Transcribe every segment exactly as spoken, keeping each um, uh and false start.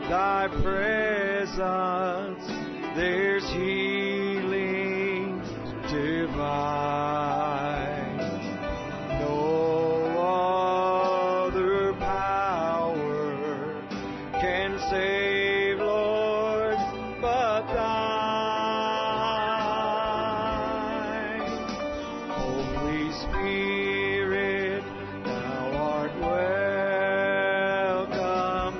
Thy presence, there's healing divine. No other power can save, Lord, but Thine. Holy Spirit, Thou art welcome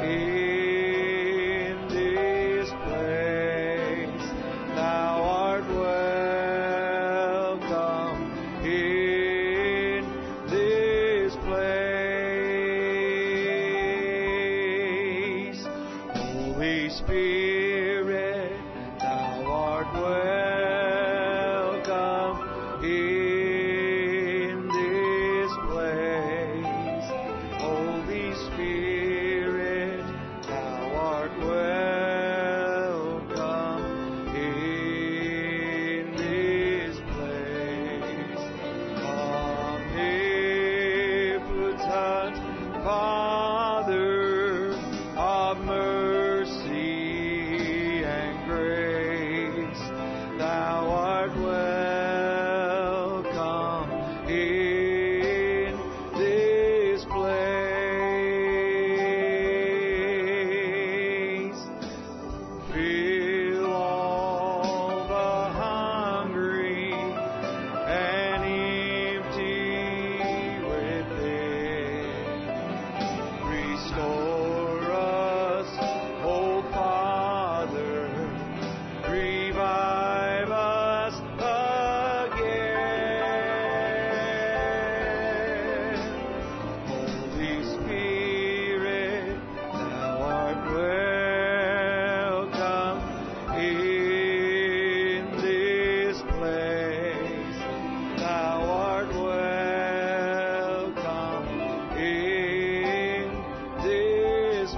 in this place. Thou art welcome in this place. Holy Spirit, Thou art welcome in this place. Holy Spirit, Thou art welcome in this place. Omnipotent Father of mercy and grace, Thou art welcome in this place. Fill all the hungry and empty within. Restore us, O Father, revive us again. Holy Spirit, Thou art welcome in this place. Thou art welcome in this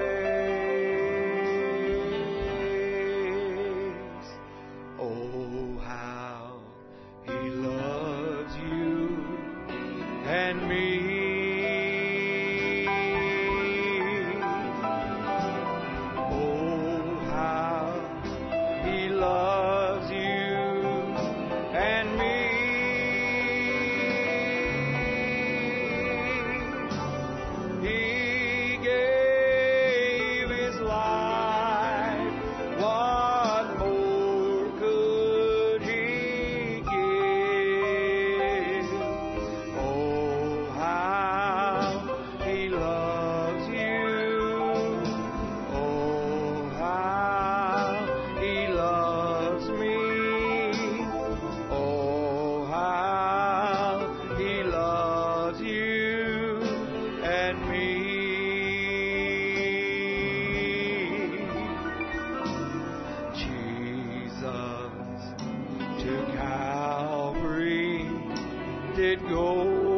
place. Oh, how He loves you and me. Oh, how He loves you and me. He gave His life. What more could He give? Oh, how He loves you. Oh, how He loves me. Oh, how He loves you and me. Jesus to Calvary did go.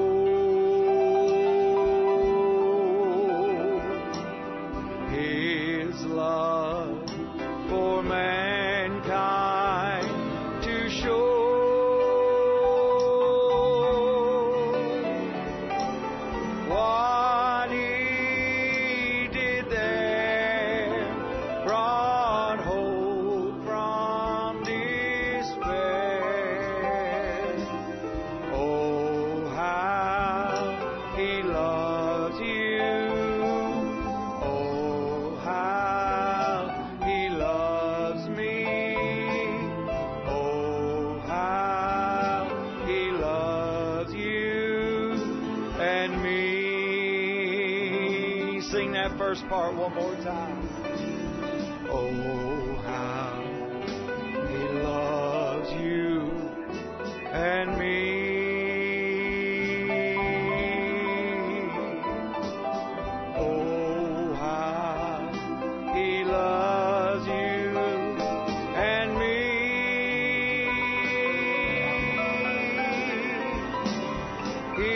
His love for mankind to show. What He did there brought hope from despair. Oh, how He loves you. Oh, how He loves me. Oh, how He loves you and me. Sing that first part one more time. Oh, how He loves you and me. Oh, how He loves you and me. He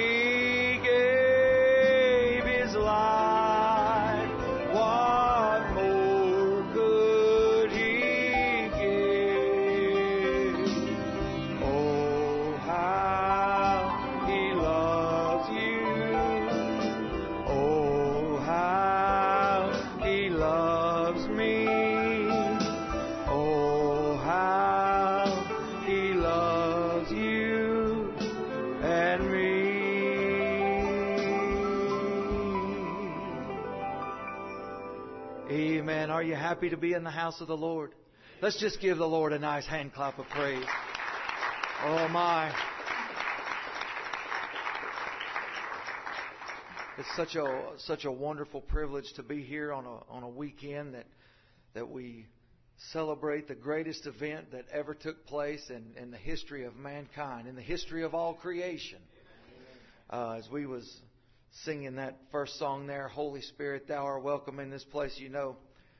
gave His life. What more could He Amen. Are you happy to be in the house of the Lord? Let's just give the Lord a nice hand clap of praise. Oh my. It's such a such a wonderful privilege to be here on a on a weekend that that we celebrate the greatest event that ever took place in, in the history of mankind, in the history of all creation. Uh, as we was singing that first song there, Holy Spirit, Thou art welcome in this place. You know,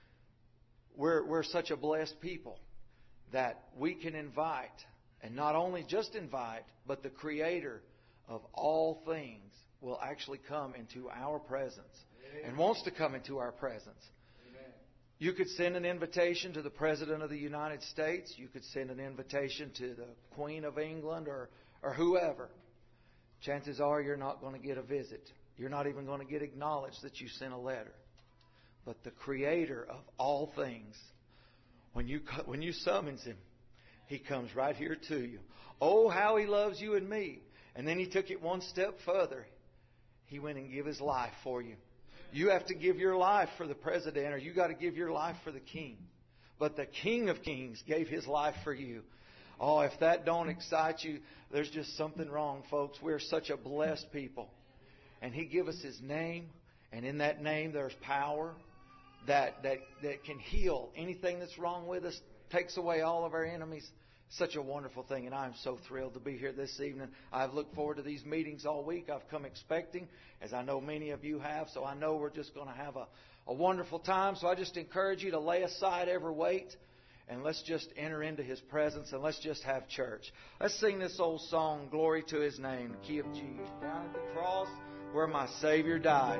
we're we're such a blessed people that we can invite, and not only just invite, but the Creator of all things will actually come into our presence. Amen. And wants to come into our presence. Amen. You could send an invitation to the President of the United States. You could send an invitation to the Queen of England or, or whoever. Chances are you're not going to get a visit. You're not even going to get acknowledged that you sent a letter. But the Creator of all things, when you when you summons Him, He comes right here to you. Oh, how He loves you and me. And then He took it one step further. He went and gave His life for you. You have to give your life for the President, or you got to give your life for the King. But the King of Kings gave His life for you. Oh, if that don't excite you, there's just something wrong, folks. We're such a blessed people. And He gave us His name. And in that name there's power that, that, that can heal anything that's wrong with us, takes away all of our enemies. Such a wonderful thing, and I'm so thrilled to be here this evening. I've looked forward to these meetings all week. I've come expecting, as I know many of you have, so I know we're just going to have a, a wonderful time. So I just encourage you to lay aside every weight, and let's just enter into His presence, and let's just have church. Let's sing this old song, Glory to His Name, the key of G. Down at the cross where my Savior died.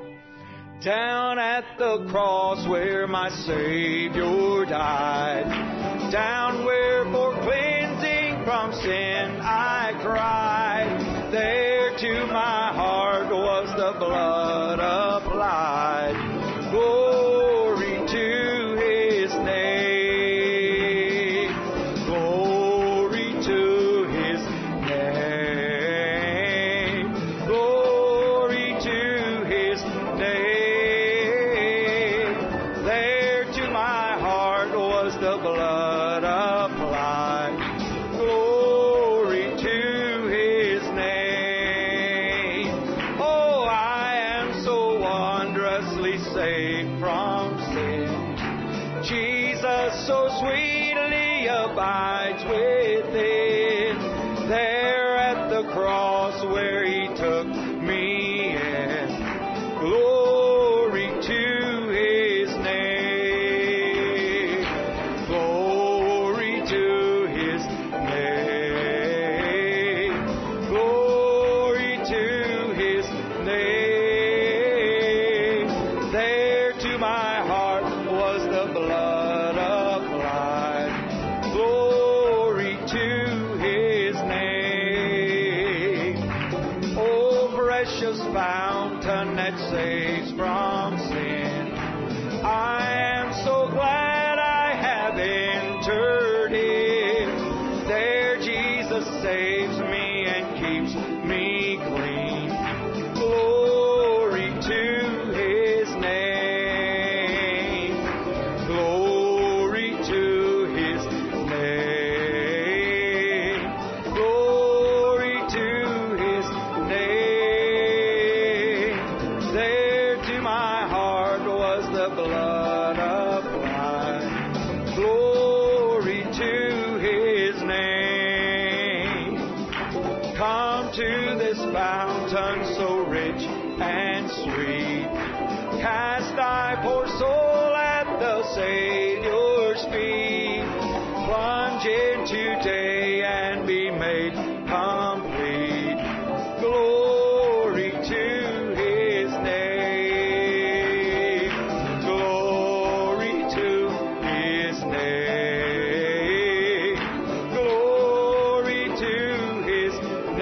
Down at the cross where my Savior died. Down where for cleansing from sin I cried. There to my heart was the blood applied. Glory to His name. Glory to His name. Glory to His name. There to my heart was the blood applied. Glory to His name. Oh, I am so wondrously saved from sin. Jesus so sweetly abides within. There at the cross where He took me in. Glory to His name. Glory to His name. Glory to His name. There to my heart was the blood applied. Glory to His name. Oh, precious fountain that saves from sin. I am so glad I have entered in. There Jesus saves me and keeps me clean. Glory to His name. Glory to His name. Glory to His name. There to my heart was the blood applied. Glory to His name. Come to this fountain so rich and sweet. Cast thy poor soul at the Savior's feet. Plunge in today and be made complete. Glory to His name. Glory to His name. Glory to His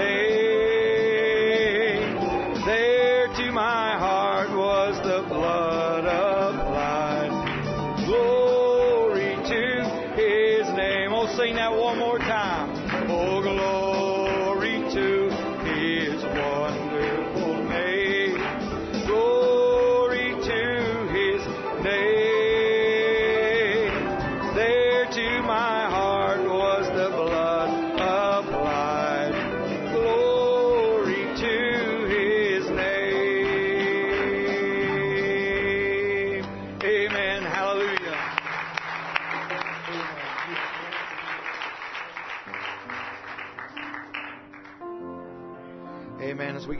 name. There to my heart was the blood applied. Glory to His name. Oh, sing that one more time. Oh, glory to His wonderful name. Glory to His name.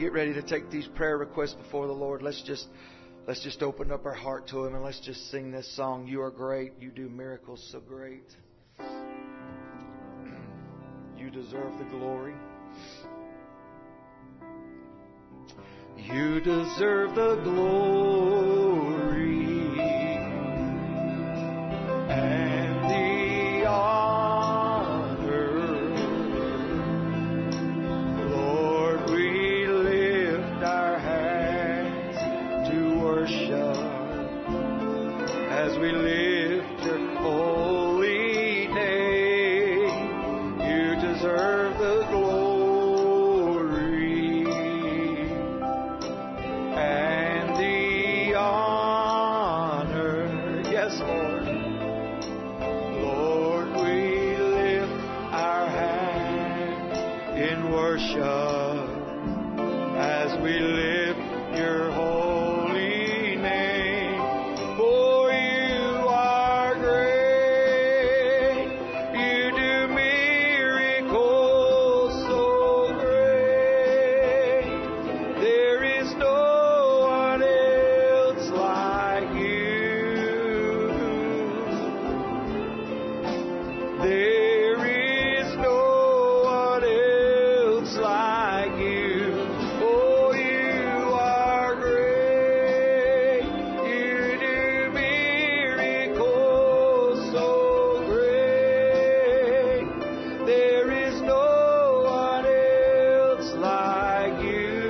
get ready to take these prayer requests before the Lord, let's just let's just open up our heart to Him and let's just sing this song. You are great. You do miracles so great. You deserve the glory. You deserve the glory and the honor. Lord, we lift our hands to worship as we lift your holy name. You deserve the glory. As we lift your holy name, for you are great, you do miracles so great, there is no one else like you, there is no one else like you. Oh, you are great. You do miracles so great. There is no one else like you.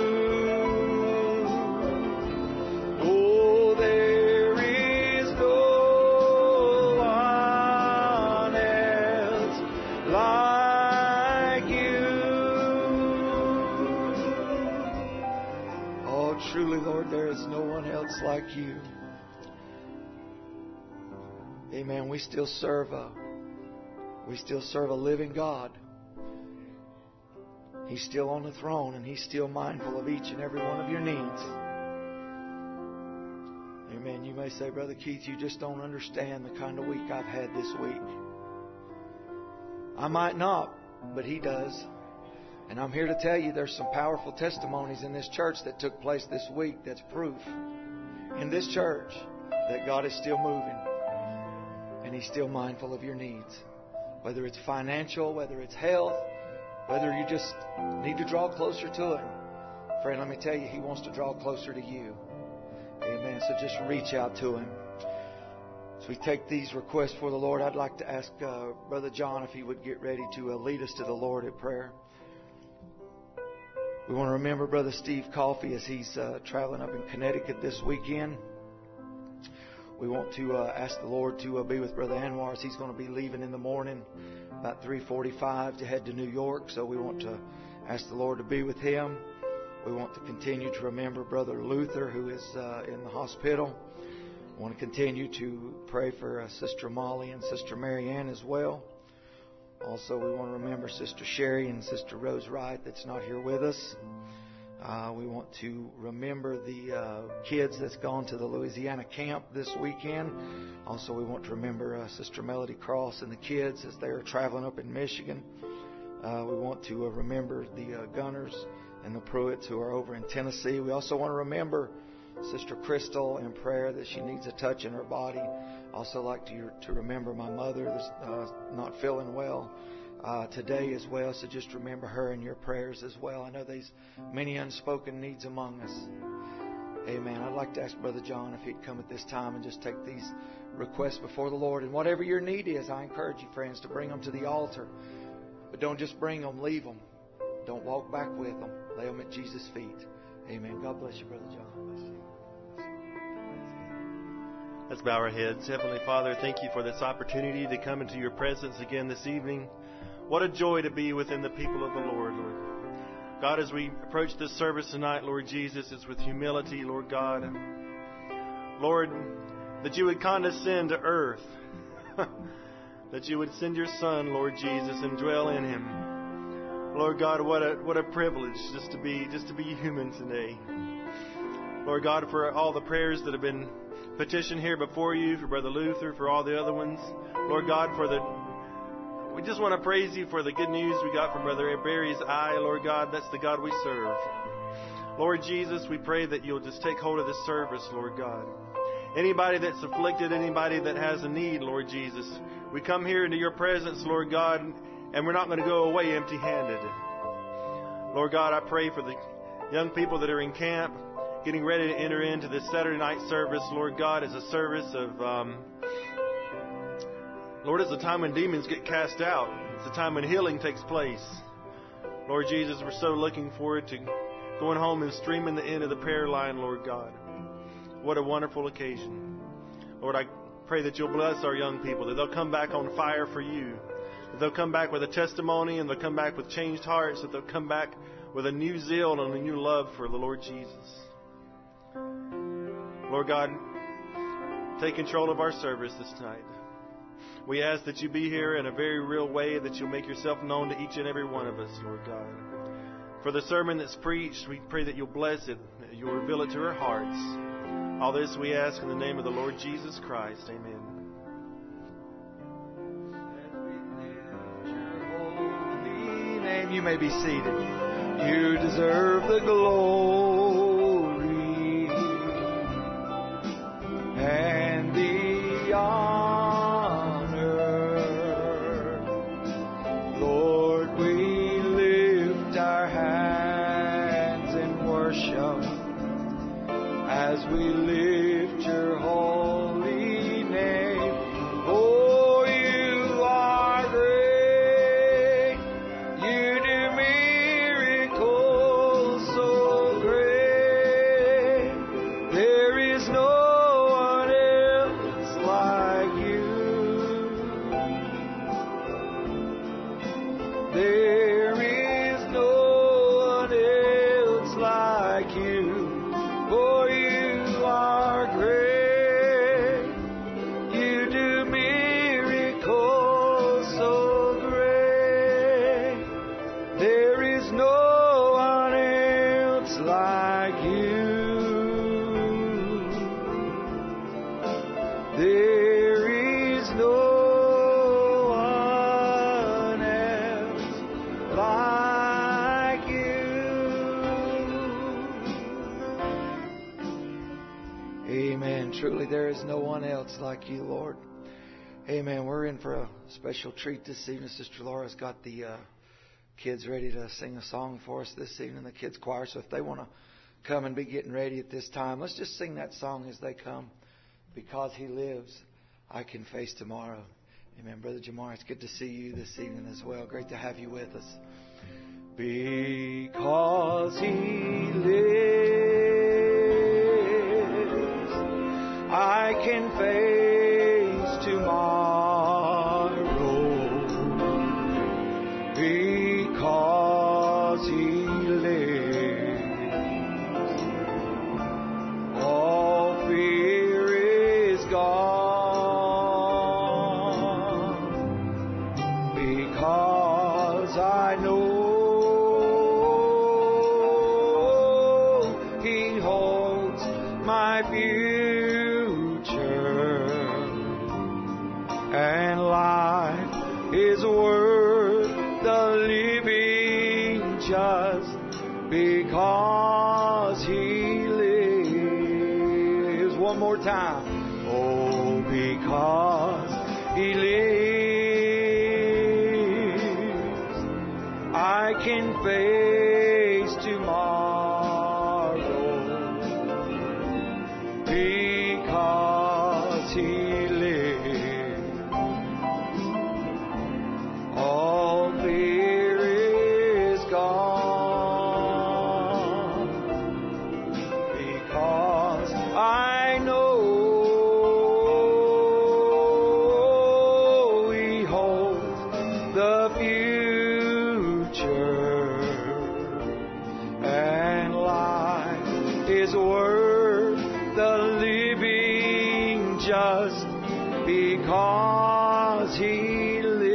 Oh, there is no one else like you. Oh, truly, Lord, there is no one else like you. Amen. We still serve a, we still serve a living God. He's still on the throne, and He's still mindful of each and every one of your needs. Amen. You may say, Brother Keith, you just don't understand the kind of week I've had this week. I might not, but He does. And I'm here to tell you there's some powerful testimonies in this church that took place this week that's proof in this church that God is still moving and He's still mindful of your needs. Whether it's financial, whether it's health, whether you just need to draw closer to Him. Friend, let me tell you, He wants to draw closer to you. Amen. So just reach out to Him. As we take these requests for the Lord, I'd like to ask uh, Brother John if he would get ready to uh, lead us to the Lord in prayer. We want to remember Brother Steve Coffey as he's uh, traveling up in Connecticut this weekend. We want to uh, ask the Lord to uh, be with Brother Anwar as he's going to be leaving in the morning about three forty-five to head to New York. So we want to ask the Lord to be with him. We want to continue to remember Brother Luther, who is uh, in the hospital. We want to continue to pray for uh, Sister Molly and Sister Marianne as well. Also, we want to remember Sister Sherry and Sister Rose Wright that's not here with us. Uh, we want to remember the uh, kids that's gone to the Louisiana camp this weekend. Also, we want to remember uh, Sister Melody Cross and the kids as they are traveling up in Michigan. Uh, we want to uh, remember the uh, Gunners and the Pruitts who are over in Tennessee. We also want to remember Sister Crystal in prayer that she needs a touch in her body. Also like to, to remember my mother that's uh, not feeling well uh, today as well. So just remember her in your prayers as well. I know there's many unspoken needs among us. Amen. I'd like to ask Brother John if he'd come at this time and just take these requests before the Lord. And whatever your need is, I encourage you, friends, to bring them to the altar. But don't just bring them, leave them. Don't walk back with them. Lay them at Jesus' feet. Amen. God bless you, Brother John. Bless you. Let's bow our heads. Heavenly Father, thank you for this opportunity to come into your presence again this evening. What a joy to be within the people of the Lord, Lord. God, as we approach this service tonight, Lord Jesus, it's with humility, Lord God. Lord, that you would condescend to earth. That you would send your Son, Lord Jesus, and dwell in him. Lord God, what a what a privilege just to be just to be human today. Lord God, for all the prayers that have been petitioned here before you, for Brother Luther, for all the other ones. Lord God, for the we just want to praise you for the good news we got from Brother Barry's eye. Lord God, that's the God we serve. Lord Jesus, we pray that you'll just take hold of this service, Lord God. Anybody that's afflicted, anybody that has a need, Lord Jesus, we come here into your presence, Lord God, and we're not going to go away empty-handed. Lord God, I pray for the young people that are in camp, getting ready to enter into this Saturday night service, Lord God, as a service of, um, Lord, it's a time when demons get cast out. It's a time when healing takes place. Lord Jesus, we're so looking forward to going home and streaming the end of the prayer line, Lord God. What a wonderful occasion. Lord, I pray that you'll bless our young people, that they'll come back on fire for you, that they'll come back with a testimony, and they'll come back with changed hearts, that they'll come back with a new zeal and a new love for the Lord Jesus. Lord God, take control of our service this night. We ask that you be here in a very real way, that you'll make yourself known to each and every one of us, Lord God. For the sermon that's preached, we pray that you'll bless it, that you'll reveal it to our hearts. All this we ask in the name of the Lord Jesus Christ. Amen. Name, you may be seated. You deserve the glory and the honor. Lord, we lift our hands in worship as we lift your holy name. Oh, you are great. You do miracles so great. There is no one else like you. There is no one else like you. For you are great. You do miracles so great. There is no one else like you. There is no one else like you. Amen. Truly, there is no one else like you, Lord. Amen. We're in for a special treat this evening. Sister Laura's got the uh, kids ready to sing a song for us this evening, the kids' choir. So if they want to come and be getting ready at this time, let's just sing that song as they come. Because He lives, I can face tomorrow. Amen. Brother Jamar, it's good to see you this evening as well. Great to have you with us. Because He lives, I can face tomorrow. Because He lives, all fear is gone. Because I know He holds my future, and life is worth the living just because He lives. One more time. Oh, because He lives, I can face tomorrow. Because He lives, all fear is gone. Because I know He holds the future, and life is worth the living just because He lives.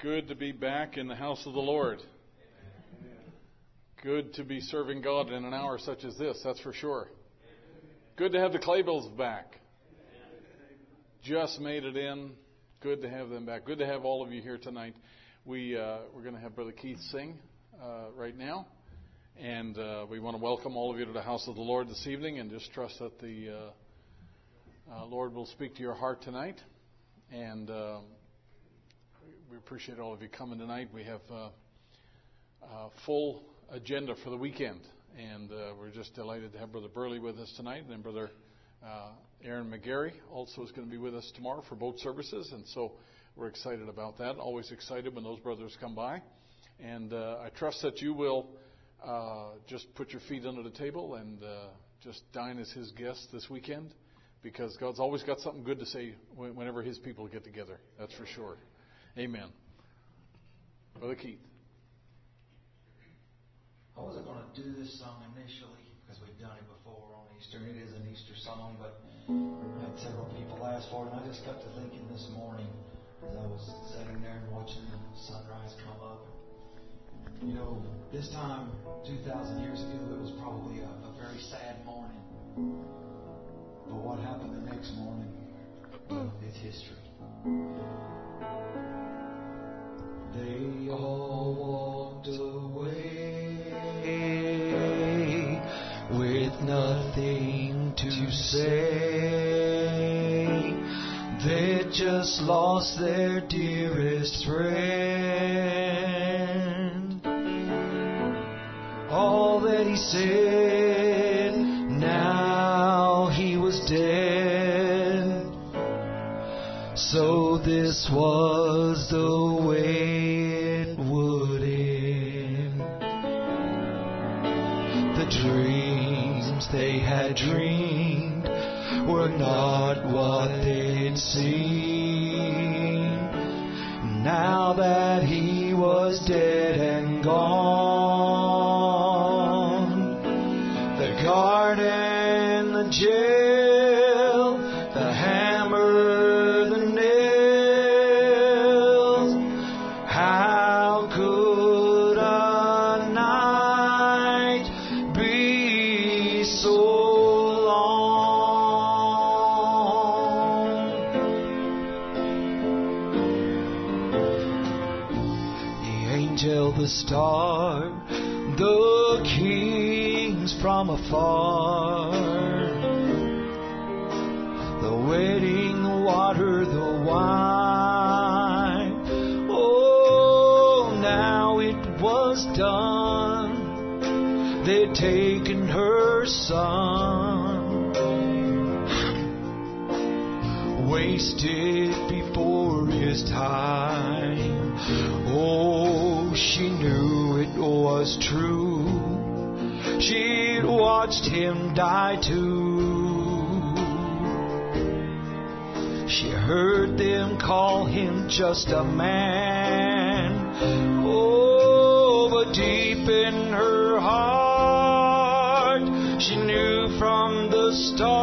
Good to be back in the house of the Lord. Good to be serving God in an hour such as this, that's for sure. Good to have the Claybills back. Just made it in. Good to have them back. Good to have all of you here tonight. We, uh, we're going to have Brother Keith sing uh, right now. And uh, we want to welcome all of you to the house of the Lord this evening, and just trust that the uh, uh, Lord will speak to your heart tonight. And um, we appreciate all of you coming tonight. We have uh, a full agenda for the weekend, and uh, we're just delighted to have Brother Burley with us tonight, and then Brother uh, Aaron McGarry also is going to be with us tomorrow for both services, and so we're excited about that. Always excited when those brothers come by, and uh, I trust that you will uh, just put your feet under the table and uh, just dine as His guests this weekend, because God's always got something good to say whenever His people get together. That's for sure. Amen. Brother Keith. I wasn't going to do this song initially because we've done it before on Easter. It is an Easter song, but I had several people ask for it, and I just got to thinking this morning as I was sitting there and watching the sunrise come up. You know, this time two thousand years ago, it was probably a, a very sad morning. But what happened the next morning, well, it's history. They all walked away with nothing to say. They just lost their dearest friend. All that he said, now he was dead. So this was the way it would end. The dreams they had dreamed were not what they'd seen. Now that he was dead and gone, the garden, the jail, the hammer, the nails, how could a night be so long? The angel, the star, the kings from afar, the wedding, the water, the wine. Oh, now it was done. They'd taken her son, wasted before his time. Oh, she knew it was true. She'd watched him die too. She heard them call him just a man. Oh, but deep in her heart, she knew from the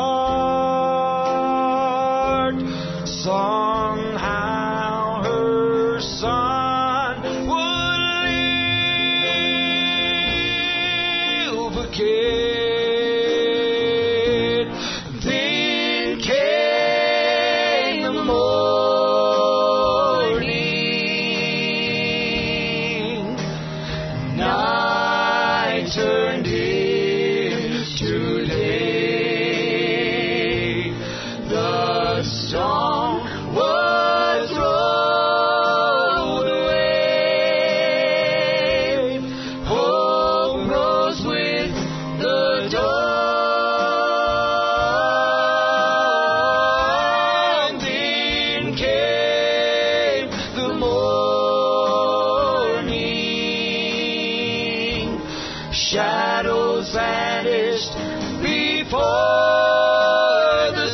start, somehow her son would live again. Then came the morning, night turned into day. The storm was rolled away. Hope rose with the dawn. Then came the morning. Shadows vanished before the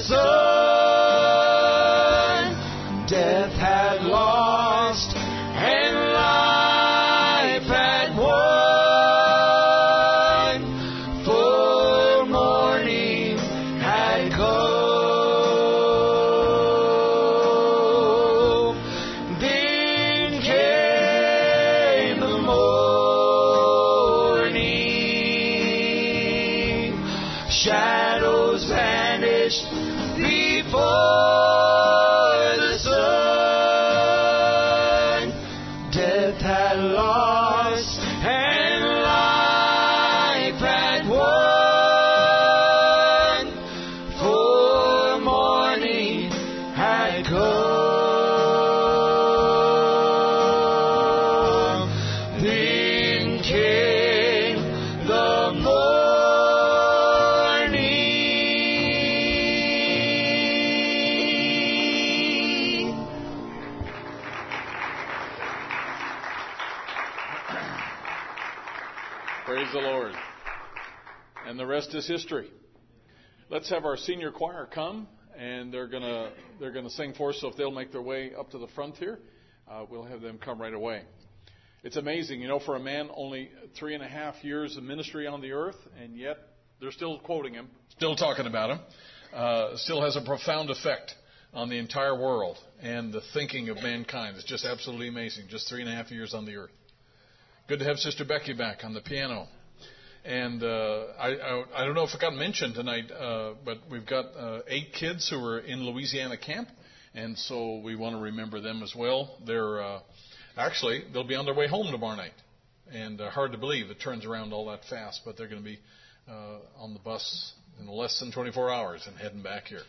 sun. Death had lost and life had won. For morning had come. Then came might come. Then came the morning. Praise the Lord. And the rest is history. Let's have our senior choir come, and they're gonna they're gonna sing for us. So if they'll make their way up to the front here, uh, we'll have them come right away. It's amazing, you know, for a man only three and a half years of ministry on the earth, and yet they're still quoting him, still talking about him. Uh, still has a profound effect on the entire world and the thinking of mankind. It's just absolutely amazing. Just three and a half years on the earth. Good to have Sister Becky back on the piano. And uh, I, I, I don't know if it got mentioned tonight, uh, but we've got uh, eight kids who are in Louisiana camp, and so we want to remember them as well. They're uh, actually they'll be on their way home tomorrow night, and uh, hard to believe it turns around all that fast, but they're going to be uh, on the bus in less than twenty-four hours and heading back here.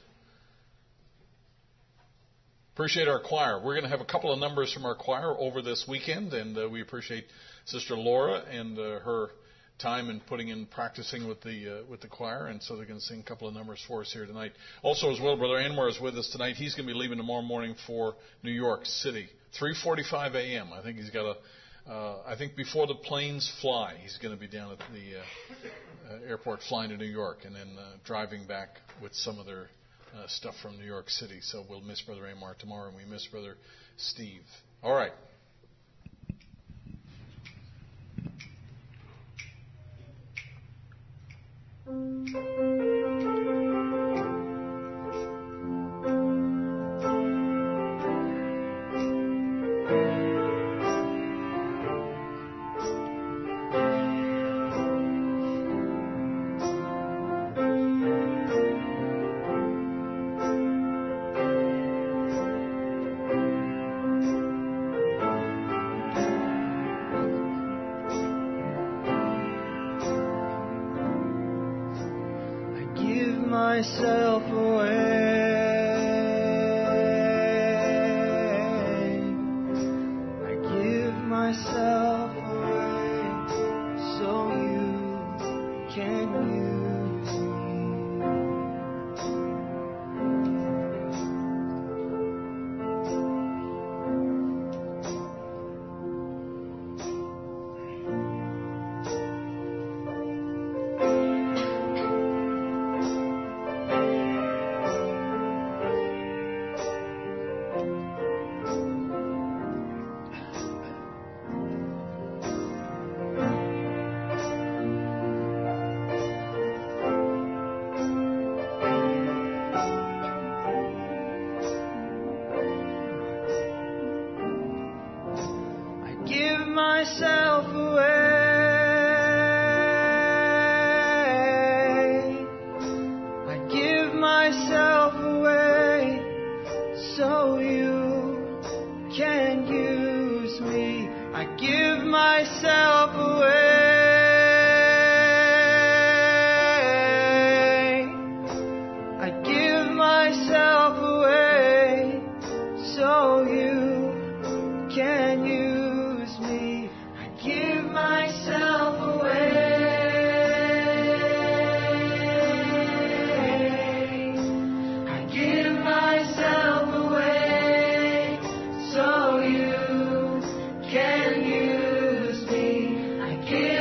Appreciate our choir. We're going to have a couple of numbers from our choir over this weekend, and uh, we appreciate Sister Laura and uh, her time in putting in practicing with the uh, with the choir, and so they're going to sing a couple of numbers for us here tonight. Also, as well, Brother Anwar is with us tonight. He's going to be leaving tomorrow morning for New York City, three forty-five a.m. I think he's got a. Uh, I think before the planes fly, he's going to be down at the uh, uh, airport flying to New York, and then uh, driving back with some of their uh, stuff from New York City. So we'll miss Brother Anwar tomorrow, and we miss Brother Steve. All right. Myself away. I give myself away so you can use me. Myself away. I give myself away so you can use me. I give myself away. I give myself away so you can use me. Give myself away. I give myself away so you can use me. I give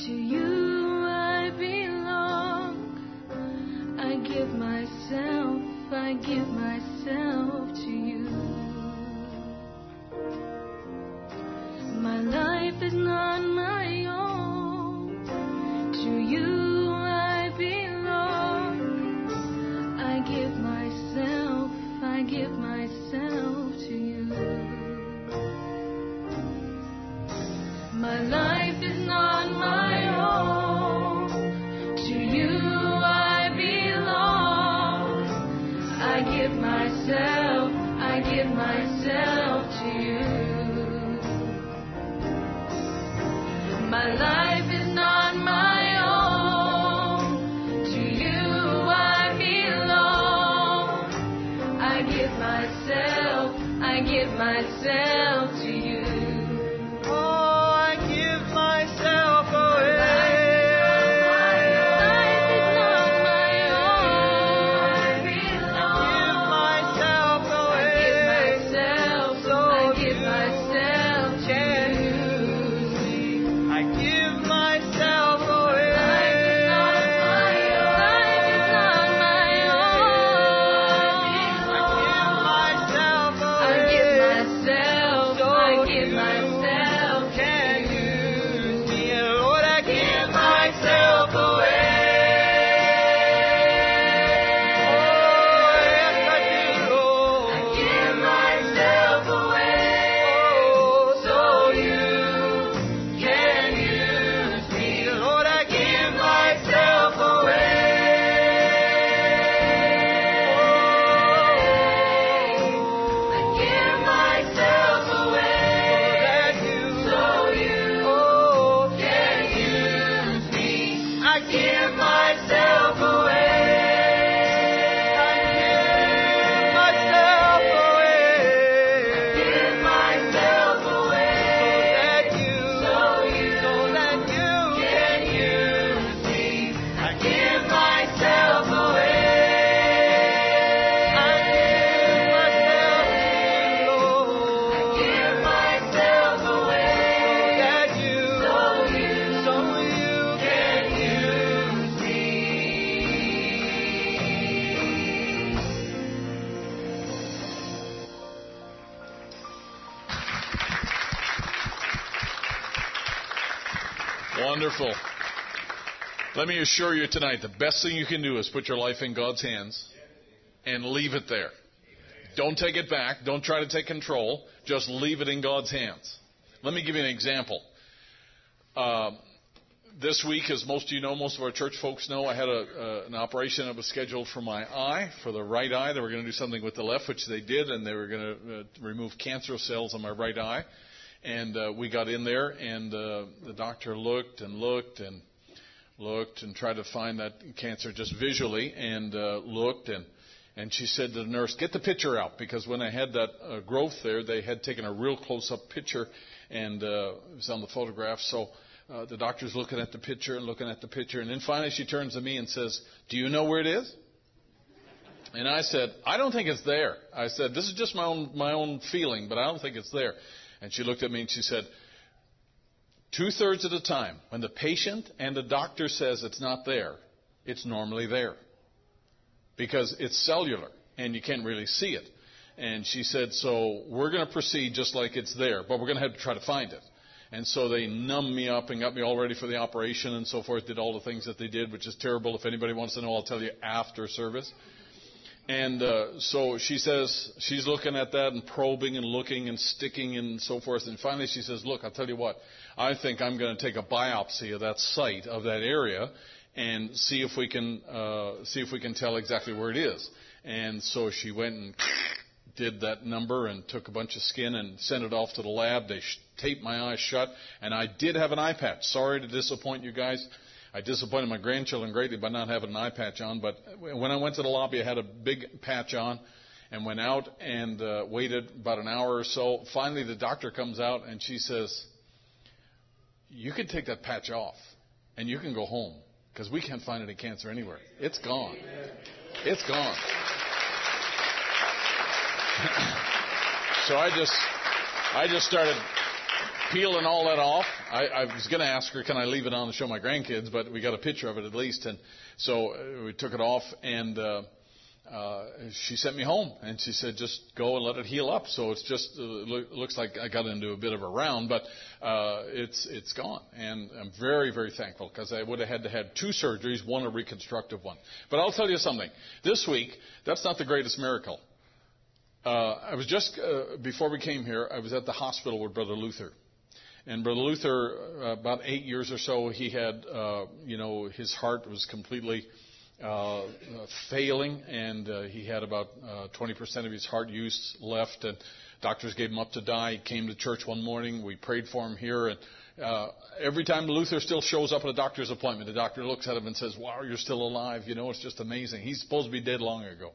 To you I belong. I give myself, I give myself to you. My life is not my own. To you I belong. I give myself, I give myself to you. My life is not my own. To you I belong. I give myself, I give myself to you. My life is not my own. To you I belong. I give myself, I give myself to you. Wonderful. Let me assure you tonight, the best thing you can do is put your life in God's hands and leave it there. Don't take it back. Don't try to take control. Just leave it in God's hands. Let me give you an example. Uh, this week, as most of you know, most of our church folks know, I had a, uh, an operation that was scheduled for my eye, for the right eye. They were going to do something with the left, which they did, and they were going to uh, remove cancer cells on my right eye. And uh, we got in there, and uh, the doctor looked and looked and looked and tried to find that cancer just visually, and uh, looked, and and she said to the nurse, "Get the picture out," because when I had that uh, growth there, they had taken a real close-up picture, and uh, it was on the photograph. So uh, the doctor's looking at the picture and looking at the picture, and then finally she turns to me and says, "Do you know where it is?" And I said, "I don't think it's there." I said, "This is just my own my own feeling, but I don't think it's there." And she looked at me and she said, two-thirds of the time, when the patient and the doctor says it's not there, it's normally there. Because it's cellular, and you can't really see it. And she said, so we're going to proceed just like it's there, but we're going to have to try to find it. And so they numbed me up and got me all ready for the operation and so forth, did all the things that they did, which is terrible. If anybody wants to know, I'll tell you after service. And uh, so she says, she's looking at that and probing and looking and sticking and so forth. And finally she says, "Look, I'll tell you what, I think I'm going to take a biopsy of that site, of that area, and see if we can uh, see if we can tell exactly where it is." And so she went and did that number and took a bunch of skin and sent it off to the lab. They sh- taped my eyes shut, and I did have an eye patch. Sorry to disappoint you guys. I disappointed my grandchildren greatly by not having an eye patch on, but when I went to the lobby, I had a big patch on and went out and uh, waited about an hour or so. Finally, the doctor comes out and she says, "You can take that patch off and you can go home because we can't find any cancer anywhere. It's gone. It's gone." So I just, I just started peeling all that off. I, I was going to ask her, can I leave it on to show my grandkids, but we got a picture of it at least. And so we took it off, and uh, uh, she sent me home, and she said, just go and let it heal up. So it's just, uh, lo- looks like I got into a bit of a round, but uh, it's it's gone. And I'm very, very thankful, because I would have had to have two surgeries, one a reconstructive one. But I'll tell you something. This week, that's not the greatest miracle. Uh, I was just, uh, before we came here, I was at the hospital with Brother Luther. And Brother Luther, uh, about eight years or so, he had, uh, you know, his heart was completely uh, failing, and uh, he had about uh, twenty percent of his heart use left, and doctors gave him up to die. He came to church one morning. We prayed for him here, and uh, every time Luther still shows up at a doctor's appointment, the doctor looks at him and says, wow, you're still alive. You know, it's just amazing. He's supposed to be dead long ago.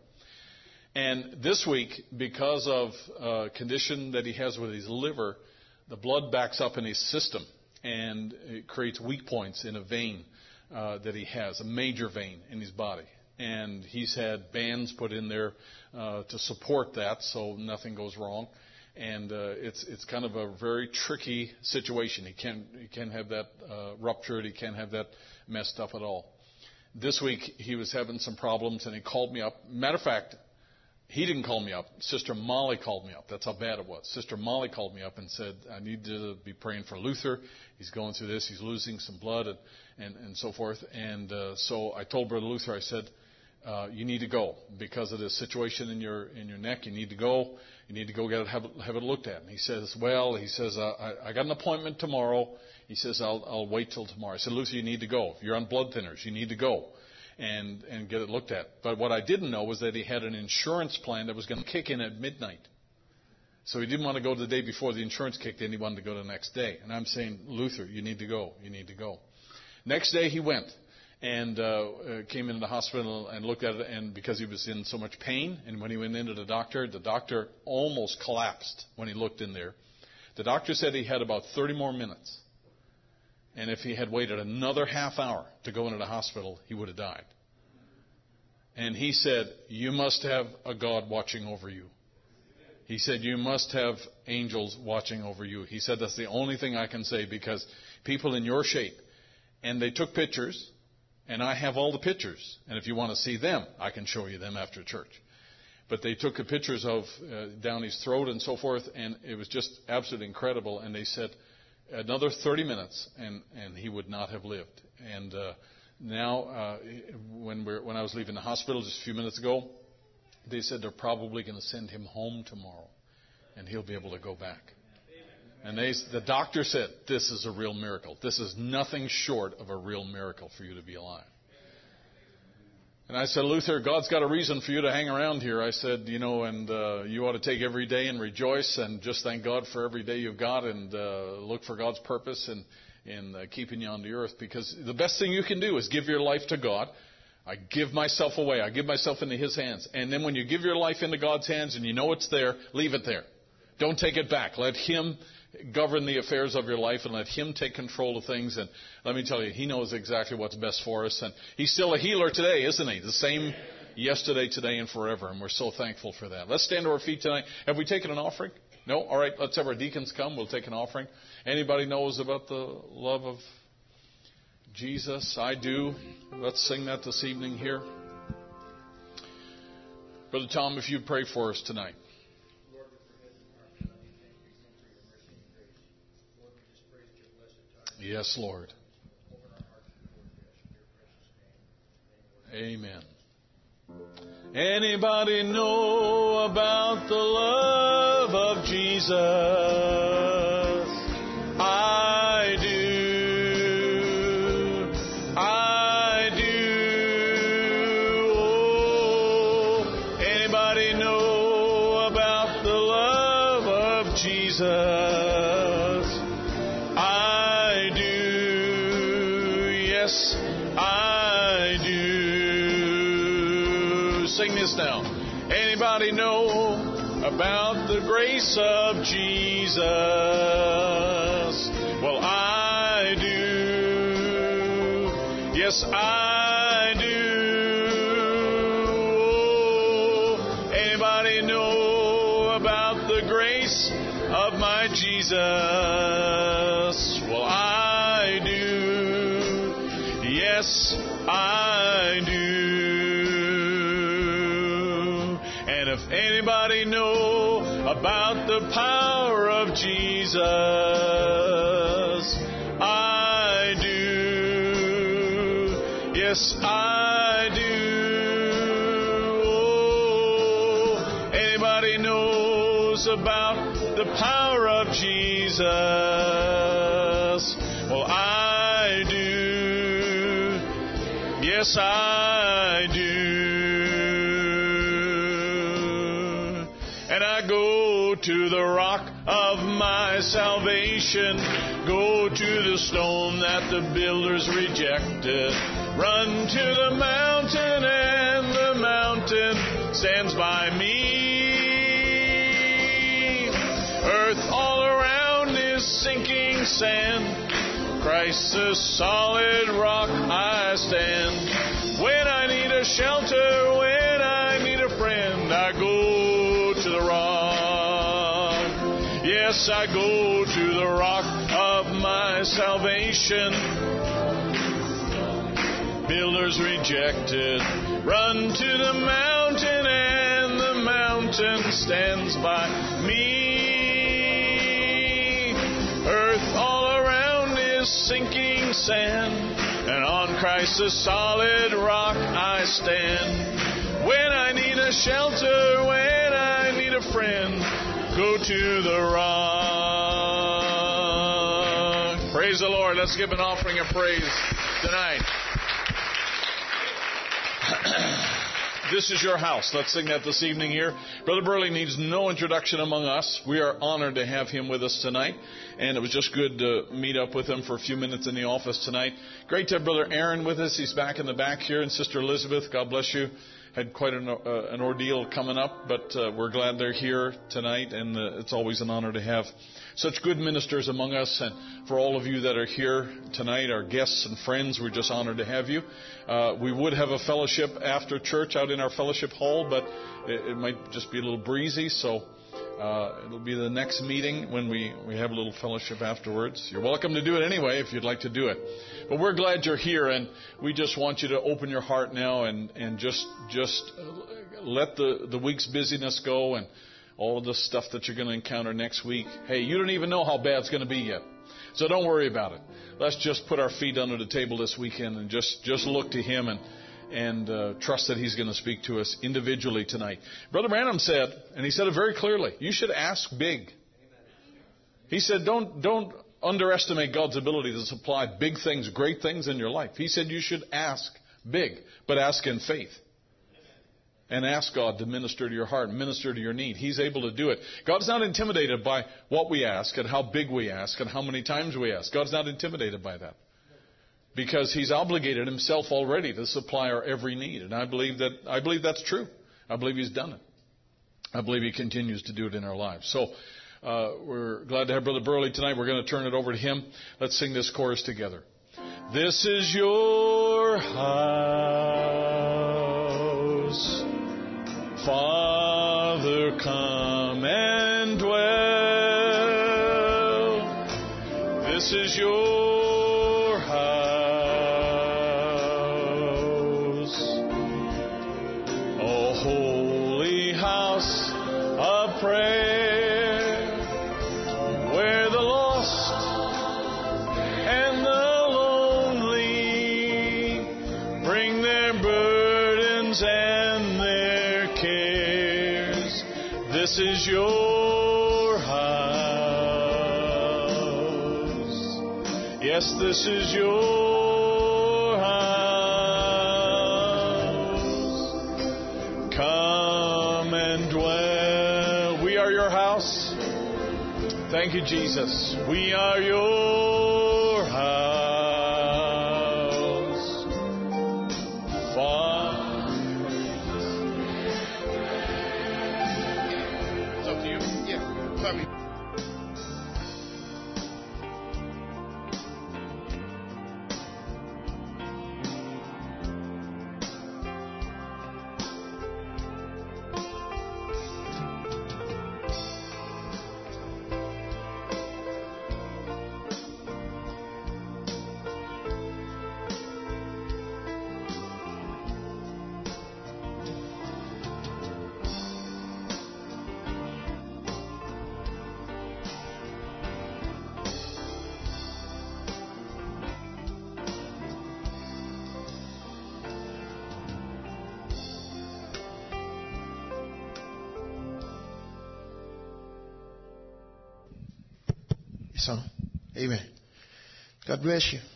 And this week, because of a condition that he has with his liver, the blood backs up in his system, and it creates weak points in a vein uh, that he has, a major vein in his body. And he's had bands put in there uh, to support that so nothing goes wrong. And uh, it's it's kind of a very tricky situation. He can't, he can't have that uh, ruptured. He can't have that messed up at all. This week, he was having some problems, and he called me up. Matter of fact, he didn't call me up. Sister Molly called me up. That's how bad it was. Sister Molly called me up and said, I need to be praying for Luther. He's going through this. He's losing some blood and, and, and so forth. And uh, so I told Brother Luther, I said, uh, you need to go because of this situation in your in your neck. You need to go. You need to go get it, have it, have it looked at. And he says, well, he says, uh, I, I got an appointment tomorrow. He says, I'll, I'll wait till tomorrow. I said, Luther, you need to go. If you're on blood thinners, you need to go. And, and get it looked at. But what I didn't know was that he had an insurance plan that was going to kick in at midnight. So he didn't want to go the day before the insurance kicked in. He wanted to go the next day. And I'm saying, Luther, you need to go. You need to go. Next day he went and uh, uh, came into the hospital and looked at it. And because he was in so much pain, and when he went into the doctor, the doctor almost collapsed when he looked in there. The doctor said he had about thirty more minutes. And if he had waited another half hour to go into the hospital, he would have died. And he said, you must have a God watching over you. He said, you must have angels watching over you. He said, that's the only thing I can say, because people in your shape, and they took pictures, and I have all the pictures. And if you want to see them, I can show you them after church. But they took the pictures of uh, down his throat and so forth, and it was just absolutely incredible. And they said, another thirty minutes, and, and he would not have lived. And uh, now, uh, when we're, when I was leaving the hospital just a few minutes ago, they said they're probably going to send him home tomorrow, and he'll be able to go back. And they, the doctor said, this is a real miracle. This is nothing short of a real miracle for you to be alive. And I said, Luther, God's got a reason for you to hang around here. I said, you know, and uh, you ought to take every day and rejoice and just thank God for every day you've got, and uh, look for God's purpose in, in uh, keeping you on the earth. Because the best thing you can do is give your life to God. I give myself away. I give myself into His hands. And then when you give your life into God's hands and you know it's there, leave it there. Don't take it back. Let Him govern the affairs of your life and let Him take control of things. And let me tell you, He knows exactly what's best for us. And He's still a healer today, isn't He? The same yesterday, today, and forever. And we're so thankful for that. Let's stand to our feet tonight. Have we taken an offering? No? All right, let's have our deacons come. We'll take an offering. Anybody knows about the love of Jesus? I do. Let's sing that this evening here. Brother Tom, if you'd pray for us tonight. Yes, Lord. Amen. Anybody know about the love of Jesus? I do. I do. Oh, anybody know about the love of Jesus? I do. Sing this now. Anybody know about the grace of Jesus? Well, I do. Yes, I do. Oh, anybody know about the grace of my Jesus. Well, I do. Yes, I do. And if anybody know about the power of Jesus, I do. Yes, I do. Oh, anybody knows about the power of Jesus? Well, I do. Yes, I do. And I go to the rock of my salvation, go to the stone that the builders rejected, run to the mountain, and the mountain stands by me. Earth all around is sinking sand, Christ's a solid rock I stand. When I need a shelter, when I need a friend, I go to the rock. Yes, I go to the rock of my salvation. Builders rejected, run to the mountain, and the mountain stands by me. Earth all around is sinking sand, and on Christ the solid rock I stand. When I need a shelter, when I need a friend, go to the rock. Praise the Lord. Let's give an offering of praise tonight. This is your house. Let's sing that this evening here. Brother Burley needs no introduction among us. We are honored to have him with us tonight. And it was just good to meet up with him for a few minutes in the office tonight. Great to have Brother Aaron with us. He's back in the back here. And Sister Elizabeth, God bless you. Had quite an, uh, an ordeal coming up, but uh, we're glad they're here tonight. And uh, it's always an honor to have such good ministers among us. And for all of you that are here tonight, our guests and friends, we're just honored to have you. Uh, we would have a fellowship after church out in our fellowship hall, but it, it might just be a little breezy, so uh, it'll be the next meeting when we, we have a little fellowship afterwards. You're welcome to do it anyway if you'd like to do it. But we're glad you're here, and we just want you to open your heart now and, and just just let the, the week's busyness go and all of the stuff that you're going to encounter next week. Hey, you don't even know how bad it's going to be yet. So don't worry about it. Let's just put our feet under the table this weekend and just, just look to Him and, and uh, trust that He's going to speak to us individually tonight. Brother Branham said, and he said it very clearly, you should ask big. He said, don't, don't underestimate God's ability to supply big things, great things in your life. He said you should ask big, but ask in faith. And ask God to minister to your heart, minister to your need. He's able to do it. God's not intimidated by what we ask and how big we ask and how many times we ask. God's not intimidated by that. Because He's obligated Himself already to supply our every need. And I believe that I believe that's true. I believe He's done it. I believe He continues to do it in our lives. So uh, we're glad to have Brother Burley tonight. We're going to turn it over to him. Let's sing this chorus together. This is your house. Father, come and dwell. This is your house, a holy house of prayer, where the lost and the lonely bring their burdens and their cares. This is your house. Yes, this is your house. Come and dwell. We are your house. Thank you, Jesus. We are your house. Father. It's up to you. Yeah. Love you. song. Amen. God bless you.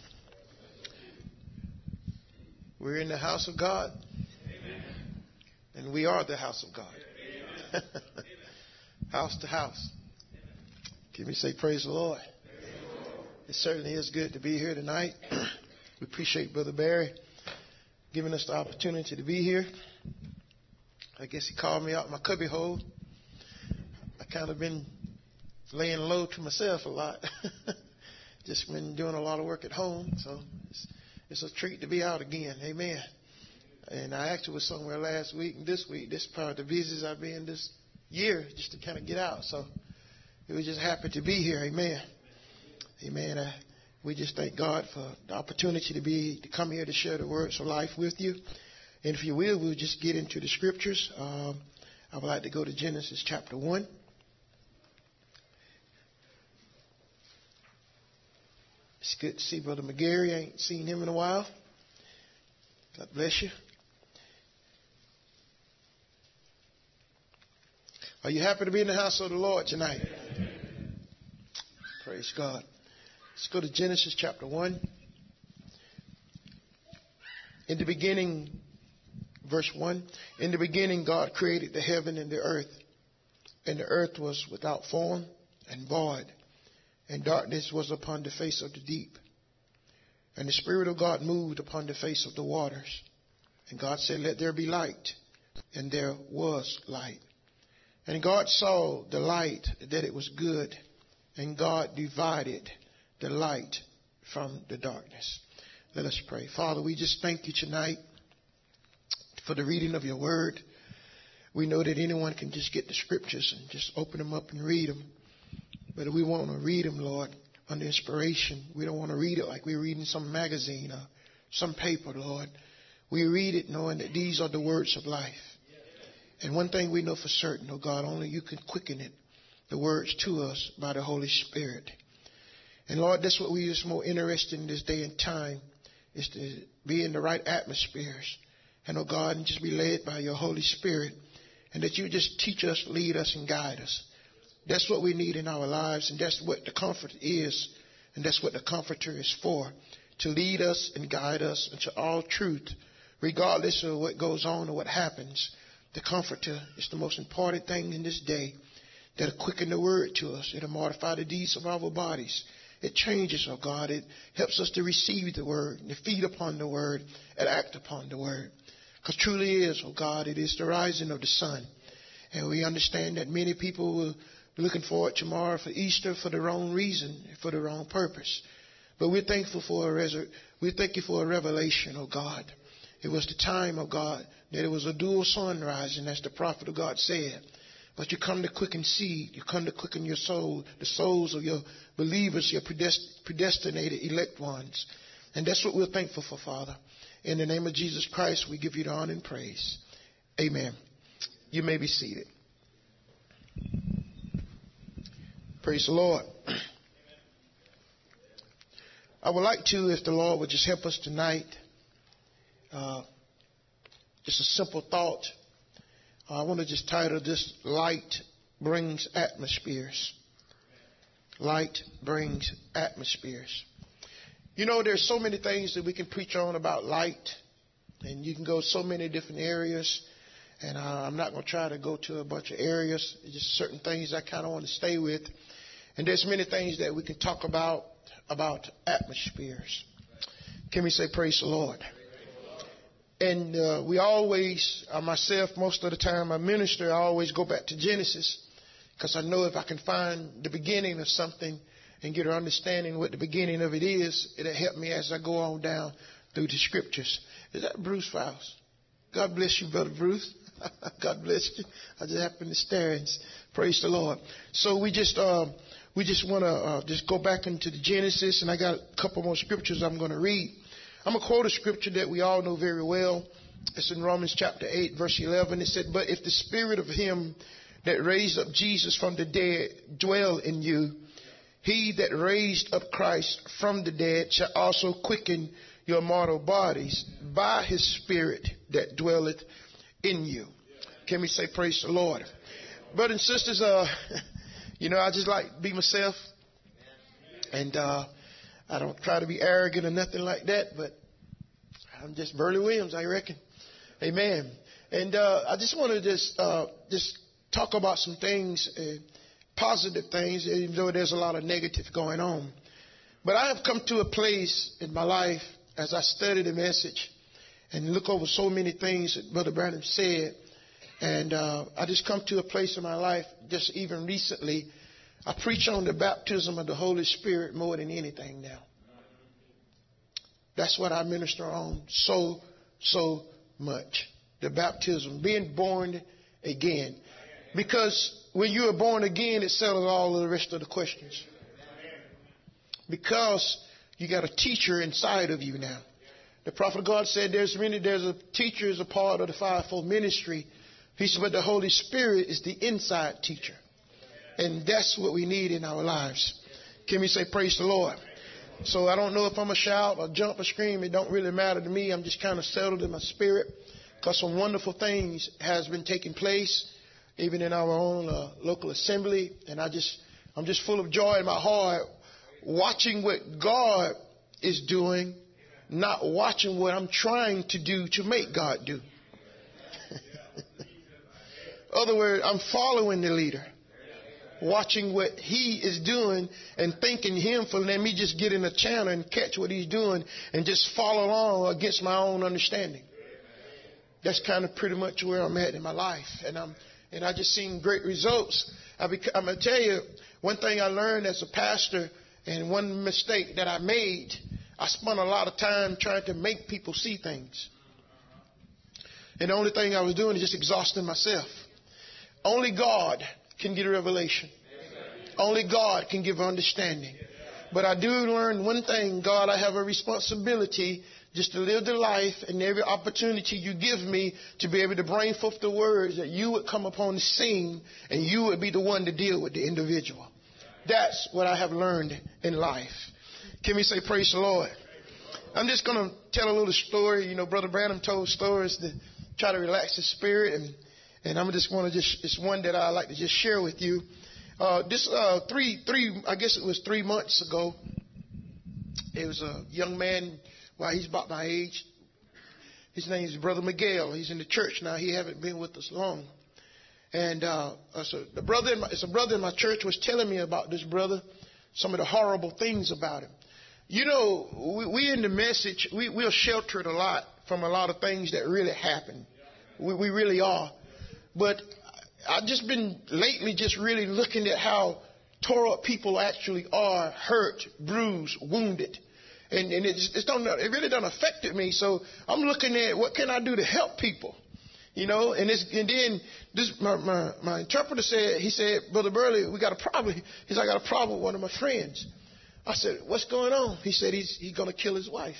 We're in the house of God. Amen. And we are the house of God. House to house. Can we say praise the Lord? Praise the Lord. It certainly is good to be here tonight. We appreciate Brother Barry giving us the opportunity to be here. I guess he called me out my cubby hole. I kind of been laying low to myself a lot. Just been doing a lot of work at home, so it's, it's a treat to be out again. Amen. And I actually was somewhere last week and this week. This is probably the busiest I've been this year, just to kind of get out. So we were just happy to be here. Amen. Amen. Uh, we just thank God for the opportunity to be to come here to share the words of life with you. And if you will, we'll just get into the scriptures. Um, I would like to go to Genesis chapter one. It's good to see Brother McGarry. I ain't seen him in a while. God bless you. Are you happy to be in the house of the Lord tonight? Amen. Praise God. Let's go to Genesis chapter one. In the beginning, verse one. In the beginning, God created the heaven and the earth. And the earth was without form and void. And darkness was upon the face of the deep. And the Spirit of God moved upon the face of the waters. And God said, let there be light. And there was light. And God saw the light, that it was good. And God divided the light from the darkness. Let us pray. Father, we just thank you tonight for the reading of your word. We know that anyone can just get the scriptures and just open them up and read them. But we want to read them, Lord, under inspiration. We don't want to read it like we're reading some magazine or some paper, Lord. We read it knowing that these are the words of life. And one thing we know for certain, oh God, only you can quicken it, the words to us by the Holy Spirit. And Lord, that's what we are more interested in this day and time, is to be in the right atmospheres. And oh God, and just be led by your Holy Spirit. And that you just teach us, lead us, and guide us. That's what we need in our lives, and that's what the comfort is, and that's what the comforter is for, to lead us and guide us into all truth, regardless of what goes on or what happens. The comforter is the most important thing in this day, that'll quicken the word to us. It'll mortify the deeds of our bodies. It changes, oh God. It helps us to receive the word, and to feed upon the word, and act upon the word. Because truly is, oh God, it is the rising of the sun. And we understand that many people will looking forward tomorrow for Easter for the wrong reason, for the wrong purpose. But we're thankful for a resur- we thank you for a revelation, oh God. It was the time, oh God, that it was a dual sunrise, and as the prophet of God said. But you come to quicken seed. You come to quicken your soul, the souls of your believers, your predest- predestinated elect ones. And that's what we're thankful for, Father. In the name of Jesus Christ, we give you the honor and praise. Amen. You may be seated. Praise the Lord. I would like to, if the Lord would just help us tonight, uh, just a simple thought. Uh, I want to just title this, Light Brings Atmospheres. Light brings atmospheres. You know, there's so many things that we can preach on about light, and you can go so many different areas. And uh, I'm not going to try to go to a bunch of areas. It's just certain things I kind of want to stay with. And there's many things that we can talk about, about atmospheres. Can we say praise the Lord? And uh, we always, uh, myself, most of the time I minister, I always go back to Genesis. Because I know if I can find the beginning of something and get an understanding what the beginning of it is, it'll help me as I go on down through the scriptures. Is that Bruce Faust? God bless you, Brother Bruce. God bless you. I just happened to stare and praise the Lord. So we just uh, we just want to uh, just go back into the Genesis, and I got a couple more scriptures I'm going to read. I'm going to quote a scripture that we all know very well. It's in Romans chapter eight, verse eleven. It said, "But if the spirit of him that raised up Jesus from the dead dwell in you, he that raised up Christ from the dead shall also quicken your mortal bodies by his spirit that dwelleth in you." Can we say praise the Lord? Brothers and sisters, uh, you know, I just like to be myself. And uh, I don't try to be arrogant or nothing like that, but I'm just Burley Williams, I reckon. Amen. And uh, I just want to just uh, just talk about some things, uh, positive things, even though there's a lot of negative going on. But I have come to a place in my life as I study the message and look over so many things that Brother Branham said. And uh, I just come to a place in my life, just even recently, I preach on the baptism of the Holy Spirit more than anything now. That's what I minister on so, so much. The baptism, being born again. Because when you are born again, it settles all of the rest of the questions. Because you got a teacher inside of you now. The prophet of God said there's many, there's a teacher is a part of the fivefold ministry. He said, but the Holy Spirit is the inside teacher. And that's what we need in our lives. Can we say praise the Lord? So I don't know if I'm going to shout or jump or scream. It don't really matter to me. I'm just kind of settled in my spirit because some wonderful things has been taking place, even in our own uh, local assembly. And I just, I'm just full of joy in my heart, watching what God is doing, not watching what I'm trying to do to make God do. In other words, I'm following the leader, watching what he is doing and thanking him for letting me just get in the channel and catch what he's doing and just follow along against my own understanding. That's kind of pretty much where I'm at in my life. And I'm, and I just seen great results. I bec- I'm going to tell you one thing I learned as a pastor, and one mistake that I made, I spent a lot of time trying to make people see things. And the only thing I was doing is just exhausting myself. Only God can get a revelation. Only God can give understanding. But I do learn one thing, God, I have a responsibility just to live the life and every opportunity you give me to be able to bring forth the words that you would come upon the scene and you would be the one to deal with the individual. That's what I have learned in life. Can we say praise the Lord? I'm just going to tell a little story. You know, Brother Branham told stories to try to relax his spirit. And, and I'm just want to just, it's one that I like to just share with you. Uh, this, uh, three, three, I guess it was three months ago. It was a young man. Well, he's about my age. His name is Brother Miguel. He's in the church now. He haven't been with us long. And uh, so the brother, in my, it's a brother in my church was telling me about this brother, some of the horrible things about him. You know, we, we in the message, we, we're sheltered a lot from a lot of things that really happen. We, we really are. But I've just been lately just really looking at how tore up people actually are, hurt, bruised, wounded. And, and it, just, it's don't, it really done affected me. So I'm looking at what can I do to help people. You know, and this, and then this, my, my, my interpreter said, he said, Brother Burley, we got a problem. He said, I got a problem with one of my friends. I said, what's going on? He said, he's, he's going to kill his wife.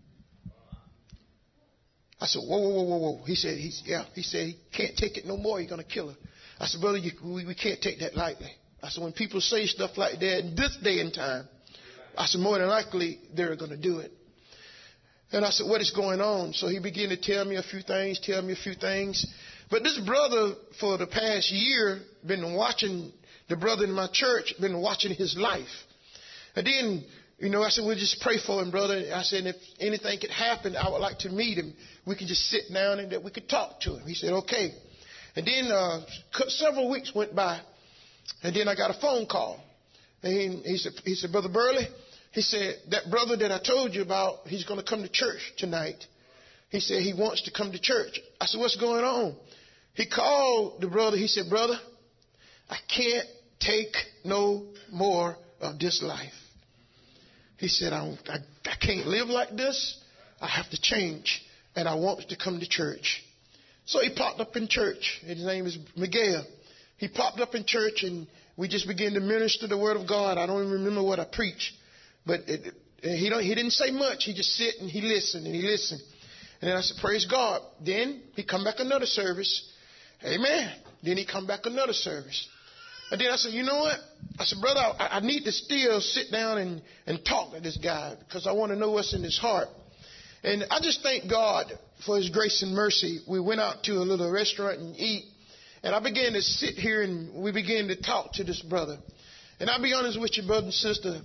I said, whoa, whoa, whoa, whoa, whoa. He said, he's, yeah, he said, he can't take it no more. He's going to kill her. I said, brother, you, we, we can't take that lightly. I said, when people say stuff like that in this day and time, I said, more than likely, they're going to do it. And I said, what is going on? So he began to tell me a few things, tell me a few things. But this brother, for the past year, been watching, the brother in my church, been watching his life. And then, you know, I said, we'll just pray for him, brother. I said, if anything could happen, I would like to meet him. We could just sit down and that we could talk to him. He said, okay. And then uh, several weeks went by, and then I got a phone call. And he, he said, he said, Brother Burley, he said, that brother that I told you about, he's going to come to church tonight. He said he wants to come to church. I said, what's going on? He called the brother. He said, brother, I can't take no more of this life. He said, I, I, I can't live like this. I have to change, and I want to come to church. So he popped up in church. His name is Miguel. He popped up in church, and we just began to minister the word of God. I don't even remember what I preached. But it, it, he don't, he didn't say much. He just sit and he listened and he listened. And then I said, praise God. Then he come back another service. Amen. Then he come back another service. And then I said, you know what? I said, brother, I, I need to still sit down and, and talk to this guy because I want to know what's in his heart. And I just thank God for his grace and mercy. We went out to a little restaurant and eat. And I began to sit here and we began to talk to this brother. And I'll be honest with you, brother and sister.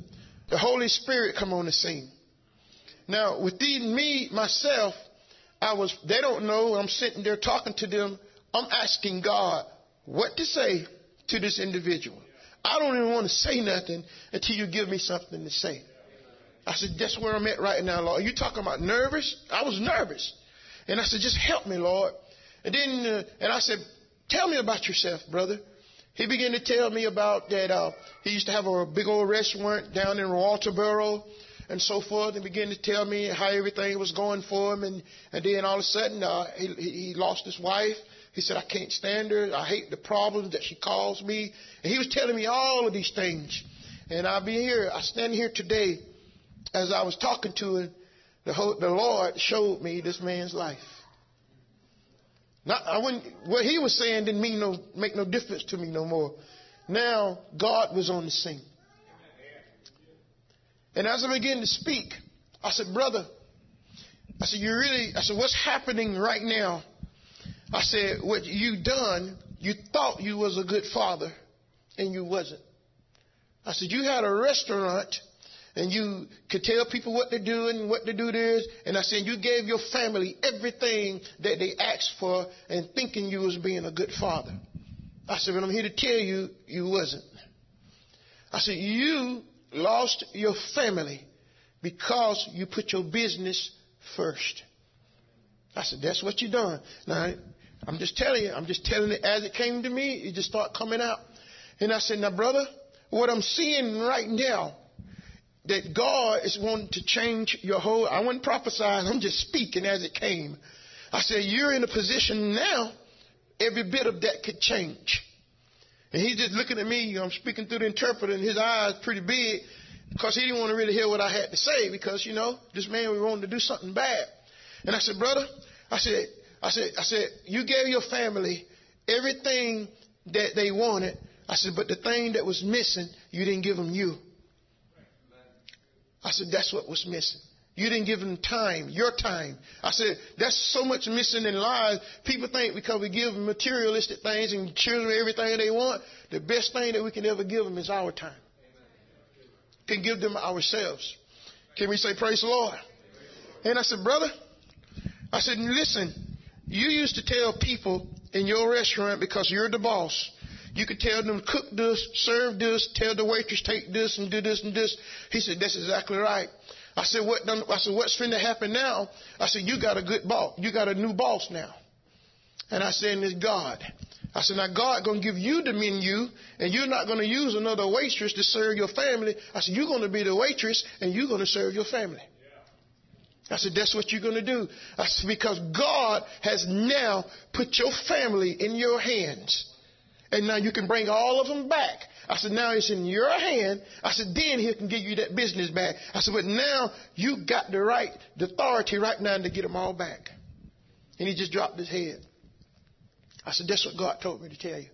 the Holy Spirit come on the scene. Now, within me, myself, I was, they don't know, I'm sitting there talking to them. I'm asking God what to say to this individual. I don't even want to say nothing until you give me something to say. I said, that's where I'm at right now, Lord. You talking about nervous? I was nervous. And I said, just help me, Lord. And then, uh, and I said, tell me about yourself, brother. He began to tell me about that uh, he used to have a big old restaurant down in Walterboro and so forth, and began to tell me how everything was going for him. And, and then all of a sudden, uh, he, he lost his wife. He said, I can't stand her. I hate the problems that she caused me. And he was telling me all of these things. And I'll be here, I stand here today, as I was talking to him, the, whole, the Lord showed me this man's life. Not, I wouldn't, what he was saying didn't mean no, make no difference to me no more. Now, God was on the scene. And as I began to speak, I said, brother, I said, you really, I said, what's happening right now? I said, what you done, you thought you was a good father, and you wasn't. I said, you had a restaurant, and you could tell people what to do and what to do this. And I said, you gave your family everything that they asked for and thinking you was being a good father. I said, but I'm here to tell you, you wasn't. I said, you lost your family because you put your business first. I said, that's what you done. Now, I'm just telling you, I'm just telling it as it came to me. It just started coming out. And I said, now, brother, what I'm seeing right now, that God is wanting to change your whole, I wasn't prophesying, I'm just speaking as it came. I said, you're in a position now, every bit of that could change. And he's just looking at me, I'm speaking through the interpreter, and his eyes pretty big, because he didn't want to really hear what I had to say, because, you know, this man was wanting to do something bad. And I said, brother, I said, I said, I said, you gave your family everything that they wanted. I said, but the thing that was missing, you didn't give them you. I said, that's what was missing. You didn't give them time, your time. I said, that's so much missing in lives. People think because we give them materialistic things and children everything they want, the best thing that we can ever give them is our time. Can give them ourselves. Can we say praise the Lord? And I said, brother, I said, listen, you used to tell people in your restaurant, because you're the boss, you could tell them, cook this, serve this, tell the waitress, take this and do this and this. He said, that's exactly right. I said, what done, I said, what's finna happen now? I said, you got a good boss. You got a new boss now. And I said, and it's God. I said, now God going to give you the menu, and you're not going to use another waitress to serve your family. I said, you're going to be the waitress, and you're going to serve your family. I said, that's what you're going to do. I said, because God has now put your family in your hands. And now you can bring all of them back. I said, now it's in your hand. I said, then he can give you that business back. I said, but now you got the right, the authority right now to get them all back. And he just dropped his head. I said, that's what God told me to tell you.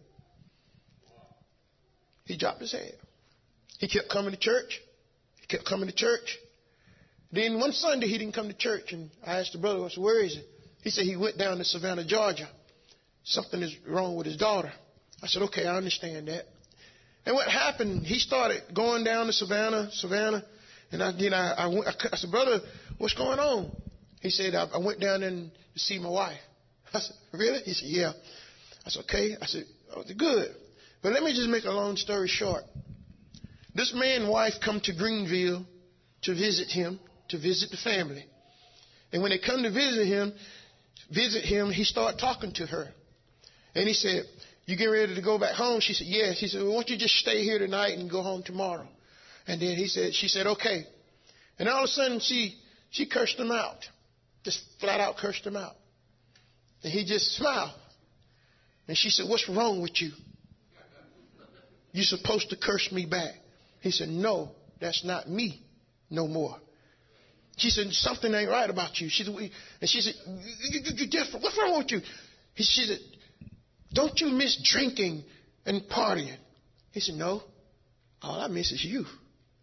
He dropped his head. He kept coming to church. He kept coming to church. Then one Sunday he didn't come to church. And I asked the brother, I said, where is he? He said he went down to Savannah, Georgia. Something is wrong with his daughter. I said, okay, I understand that. And what happened, he started going down to Savannah, Savannah. And I, then I, I, went, I said, brother, what's going on? He said, I, I went down there to see my wife. I said, really? He said, yeah. I said, okay. I said, oh, good. But let me just make a long story short. This man's wife come to Greenville to visit him, to visit the family. And when they come to visit him, visit him, he started talking to her. And he said, you getting ready to go back home? She said, yes. He said, well, why don't you just stay here tonight and go home tomorrow? And then he said, she said, okay. And all of a sudden she, she cursed him out. Just flat out cursed him out. And he just smiled. And she said, what's wrong with you? You're supposed to curse me back. He said, no, that's not me no more. She said, something ain't right about you. She said, and she said, you, you, you're different. What's wrong with you? He, she said, don't you miss drinking and partying? He said, no, all I miss is you.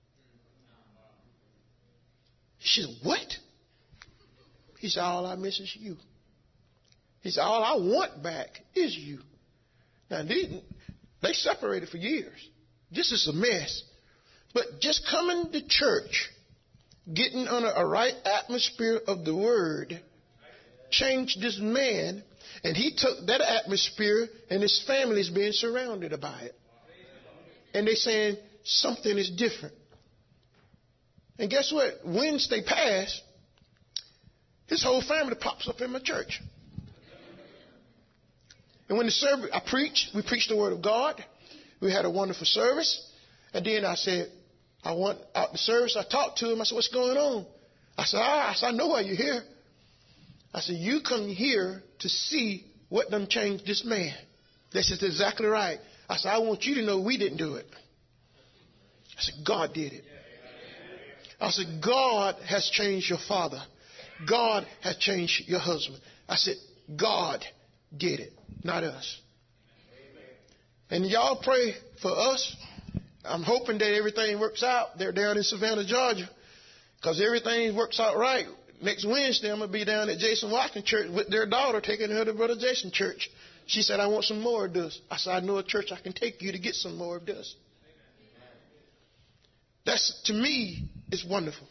She said, what? He said, all I miss is you. He said, all I want back is you. Now, they, they separated for years. This is a mess. But just coming to church, getting on a, a right atmosphere of the word, changed this man. And he took that atmosphere, and his family is being surrounded by it. And they're saying something is different. And guess what? Wednesday passed, his whole family pops up in my church. And when the service, I preached, we preached the word of God. We had a wonderful service. And then I said, I want out the service. I talked to him. I said, what's going on? I said, ah, I said, I know why you're here. I said, you come here to see what done changed this man. They said, that's exactly right. I said, I want you to know we didn't do it. I said, God did it. I said, God has changed your father. God has changed your husband. I said, God did it, not us. And y'all pray for us. I'm hoping that everything works out. They're down in Savannah, Georgia, because everything works out right. Next Wednesday, I'm going to be down at Jason Watkins Church with their daughter, taking her to Brother Jason Church. She said, I want some more of this. I said, I know a church I can take you to get some more of this. That's, to me, is wonderful.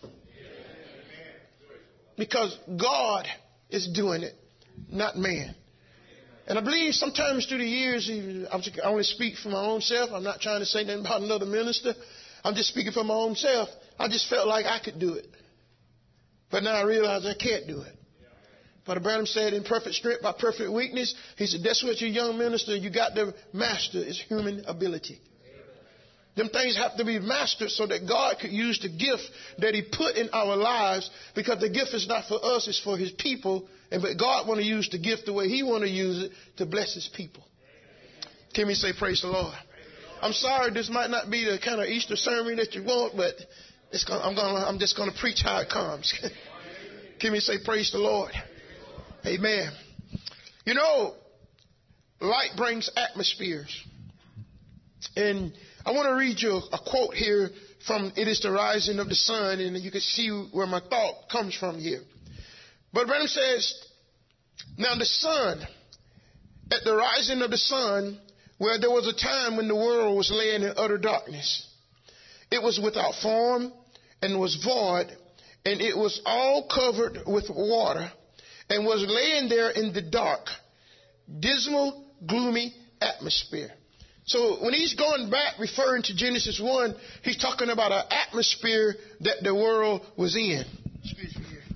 Because God is doing it, not man. And I believe sometimes through the years, I only speak for my own self. I'm not trying to say anything about another minister. I'm just speaking for my own self. I just felt like I could do it. But now I realize I can't do it. Brother Branham said, in perfect strength by perfect weakness. He said, that's what your young minister, you got to master is human ability. Them things have to be mastered so that God could use the gift that he put in our lives, because the gift is not for us, it's for his people. And but God want to use the gift the way he want to use it to bless his people. Can we say praise the Lord? I'm sorry this might not be the kind of Easter sermon that you want, but it's gonna, I'm gonna I'm just going to preach how it comes. Can we say praise the Lord? Amen. You know, light brings atmospheres. And I want to read you a quote here from It Is the Rising of the Sun, and you can see where my thought comes from here. But Branham says, now the sun, at the rising of the sun, where there was a time when the world was laying in utter darkness, it was without form and was void, and it was all covered with water, and was laying there in the dark, dismal, gloomy atmosphere. So when he's going back, referring to Genesis one, he's talking about an atmosphere that the world was in. Excuse me here.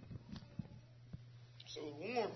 So warm.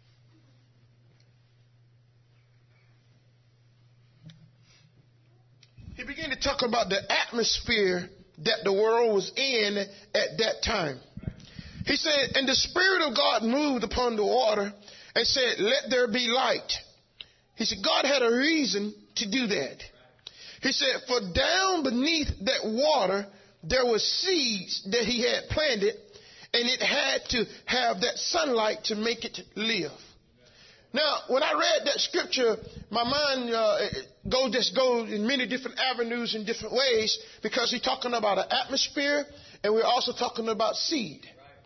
He began to talk about the atmosphere that the world was in at that time. He said, and the Spirit of God moved upon the water and said, let there be light. He said, God had a reason to do that. He said, for down beneath that water, there were seeds that he had planted, and it had to have that sunlight to make it live. Now, when I read that scripture, my mind uh, go just goes in many different avenues in different ways, because he's talking about an atmosphere, and we're also talking about seed.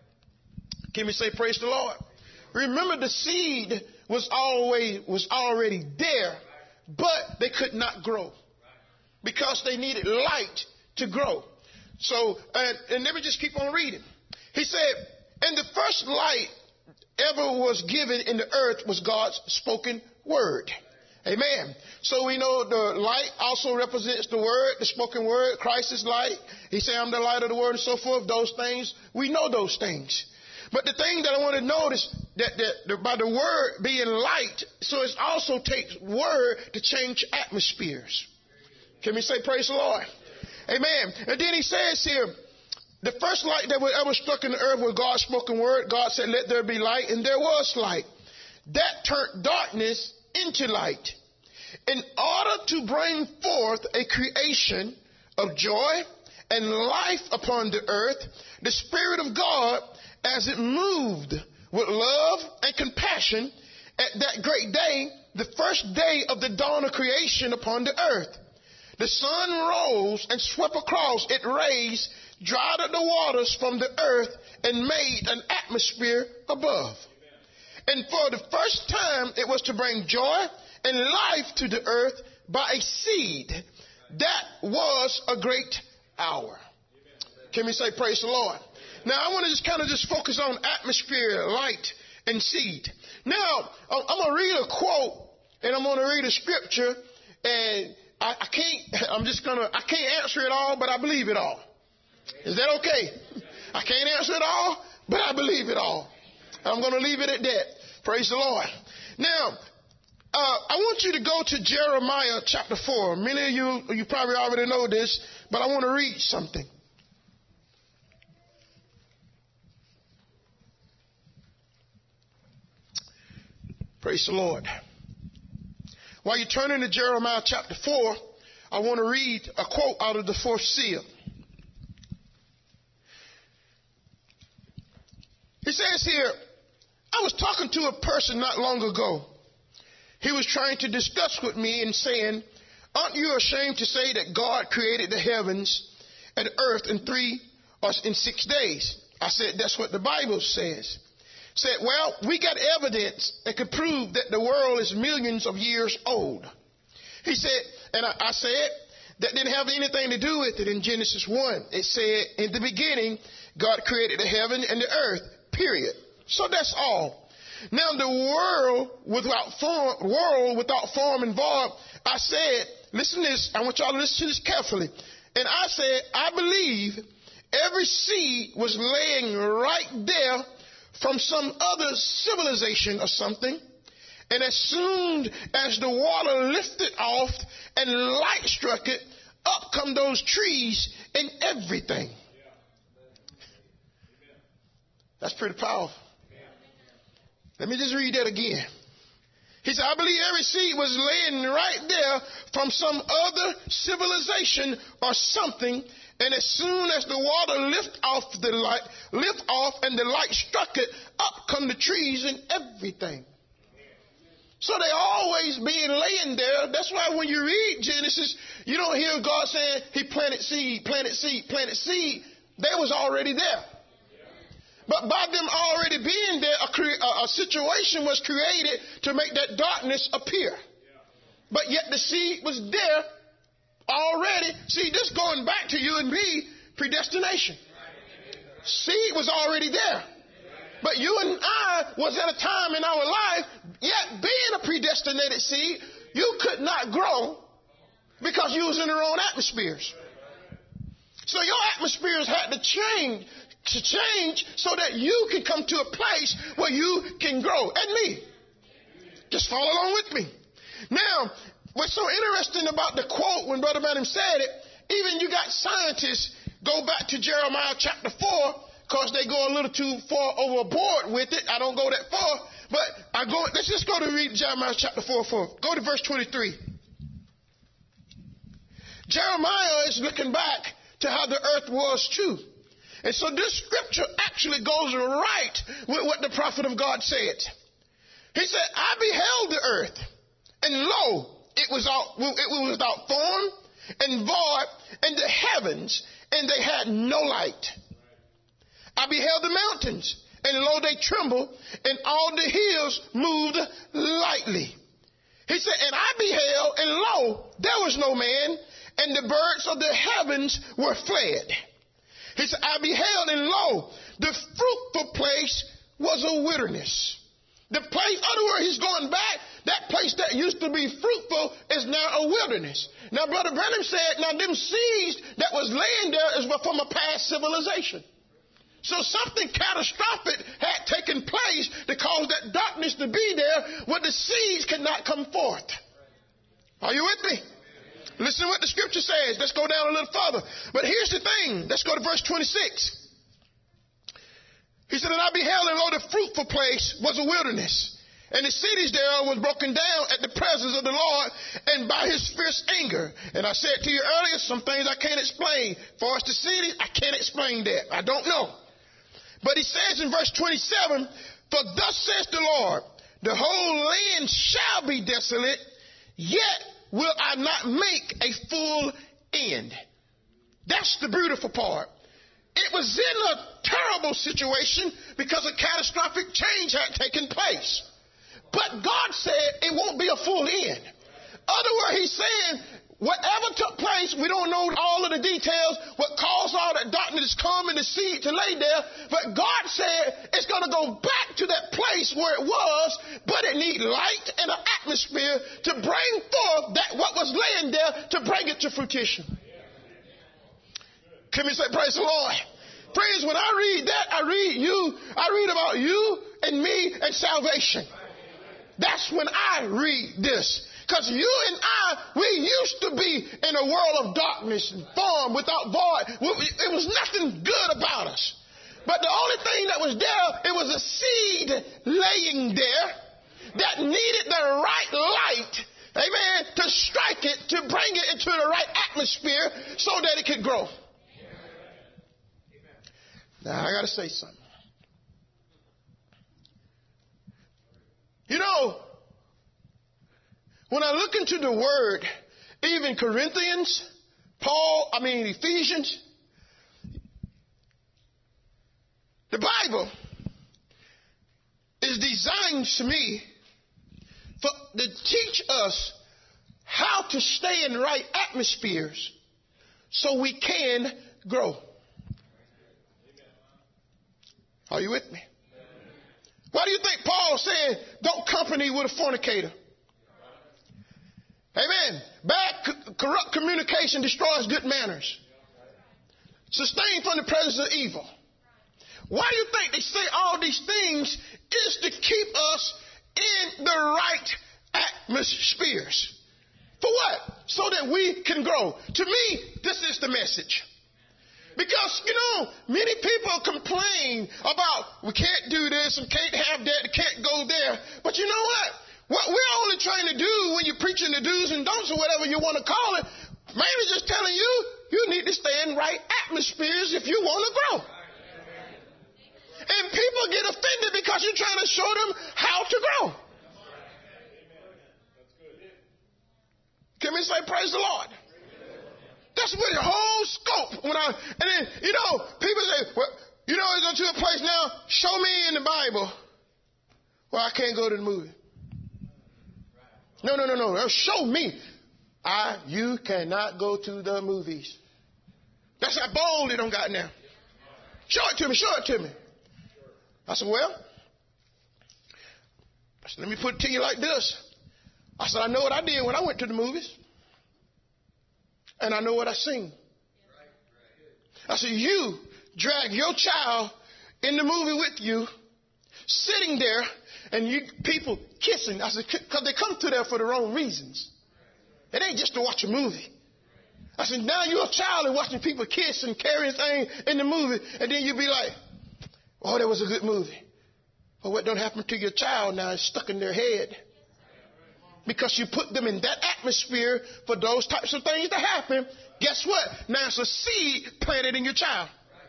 Can we say praise the Lord? Remember, the seed was always was already there, but they could not grow because they needed light to grow. So, and, and let me just keep on reading. He said, and the first light ever was given in the earth was God's spoken word. Amen. So we know the light also represents the word, the spoken word. Christ is light. He said, I'm the light of the world and so forth. Those things, we know those things. But the thing that I want to notice, that, that, that by the word being light, so it also takes word to change atmospheres. Can we say praise the Lord? Amen. And then he says here, the first light that was ever struck in the earth was God's spoken word. God said, let there be light, and there was light. That turned darkness into light. In order to bring forth a creation of joy and life upon the earth, the Spirit of God, as it moved with love and compassion at that great day, the first day of the dawn of creation upon the earth. The sun rose and swept across its rays, dried up the waters from the earth, and made an atmosphere above. And for the first time, it was to bring joy and life to the earth by a seed. That was a great hour. Can we say praise the Lord? Now, I want to just kind of just focus on atmosphere, light, and seed. Now, I'm going to read a quote, and I'm going to read a scripture, and I, I can't, I'm just going to, I can't answer it all, but I believe it all. Is that okay? I can't answer it all, but I believe it all. I'm going to leave it at that. Praise the Lord. Now, uh, I want you to go to Jeremiah chapter four. Many of you, you probably already know this, but I want to read something. Praise the Lord. While you're turning to Jeremiah chapter four, I want to read a quote out of the fourth seal. It says here, I was talking to a person not long ago. He was trying to discuss with me and saying, aren't you ashamed to say that God created the heavens and earth in three or in six days? I said, that's what the Bible says. Said, well, we got evidence that could prove that the world is millions of years old. He said, and I, I said, that didn't have anything to do with it in Genesis one. It said, in the beginning, God created the heaven and the earth, period. So that's all. Now the world without form, world without form and void, I said, listen to this, I want y'all to listen to this carefully. And I said, I believe every seed was laying right there from some other civilization or something. And as soon as the water lifted off and light struck it, up come those trees and everything. That's pretty powerful. Let me just read that again. He said, I believe every seed was laying right there from some other civilization or something. And as soon as the water lift off the light, lift off and the light struck it, up come the trees and everything. So they always being laying there. That's why when you read Genesis, you don't hear God saying he planted seed, planted seed, planted seed. They was already there. But by them already being there, a, cre- a situation was created to make that darkness appear. But yet the seed was there already. See, this going back to you and me, predestination. Seed was already there. But you and I was at a time in our life, yet being a predestinated seed, you could not grow because you was in the wrong atmospheres. So your atmospheres had to change, to change so that you can come to a place where you can grow. And me. Just follow along with me. Now, what's so interesting about the quote when Brother Branham said it, even you got scientists go back to Jeremiah chapter four, because they go a little too far overboard with it. I don't go that far, but I go. Let's just go to read Jeremiah chapter four. four. Go to verse twenty-three. Jeremiah is looking back to how the earth was too. And so this scripture actually goes right with what the prophet of God said. He said, I beheld the earth, and lo, it was, out, it was without form and void, and the heavens, and they had no light. I beheld the mountains, and lo, they trembled, and all the hills moved lightly. He said, and I beheld, and lo, there was no man, and the birds of the heavens were fled. He said, I beheld, and lo, the fruitful place was a wilderness. The place, in other words, he's going back, that place that used to be fruitful is now a wilderness. Now, Brother Branham said, now them seeds that was laying there is from a past civilization. So something catastrophic had taken place to cause that darkness to be there where the seeds could not come forth. Are you with me? Listen to what the scripture says. Let's go down a little further. But here's the thing. Let's go to verse twenty-six. He said, and I beheld, and lo, the fruitful place was a wilderness, and the cities thereof was broken down at the presence of the Lord and by his fierce anger. And I said to you earlier, some things I can't explain. For us the cities, I can't explain that. I don't know. But he says in verse twenty-seven, for thus says the Lord, the whole land shall be desolate, yet will I not make a full end. That's the beautiful part. It was in a terrible situation because a catastrophic change had taken place. But God said it won't be a full end. Other words, he's saying whatever took place, we don't know all of the details, what caused all that darkness to come and the seed to lay there. But God said it's going to go back to that place where it was, but it needs light and an atmosphere to bring forth that what was laying there to bring it to fruition. Can we say praise the Lord? Praise, when I read that, I read you, I read about you and me and salvation. That's when I read this. Because you and I, we used to be in a world of darkness and form without void. It was nothing good about us. But the only thing that was there, it was a seed laying there that needed the right light, amen, to strike it, to bring it into the right atmosphere so that it could grow. Now, I got to say something. You know, when I look into the Word, even Corinthians, Paul, I mean Ephesians, the Bible is designed to me for, to teach us how to stay in right atmospheres so we can grow. Are you with me? Why do you think Paul said, don't company with a fornicator? Amen. Bad, corrupt communication destroys good manners. Sustained from the presence of evil. Why do you think they say all these things is to keep us in the right atmospheres? For what? So that we can grow. To me, this is the message. Because, you know, many people complain about we can't do this and can't have that, can't go there. But you know what? What we're only trying to do when you're preaching the do's and don'ts or whatever you want to call it, maybe just telling you, you need to stay in right atmospheres if you want to grow. And people get offended because you're trying to show them how to grow. Can we say praise the Lord? That's what the whole scope. When I and then you know people say, well, you know, it's going to a place now. Show me in the Bible where I can't go to the movie. No, no, no, no. Show me. I, you cannot go to the movies. That's how bold they don't got now. Show it to me. Show it to me. I said, well, I said, let me put it to you like this. I said, I know what I did when I went to the movies. And I know what I seen. I said, you drag your child in the movie with you, sitting there, and you people kissing. I said, because they come to there for the wrong reasons. It ain't just to watch a movie. I said, now you're a child and watching people kiss and carry things in the movie, and then you be like, oh, that was a good movie. But what don't happen to your child now is stuck in their head. Because you put them in that atmosphere for those types of things to happen. Guess what? Now it's a seed planted in your child.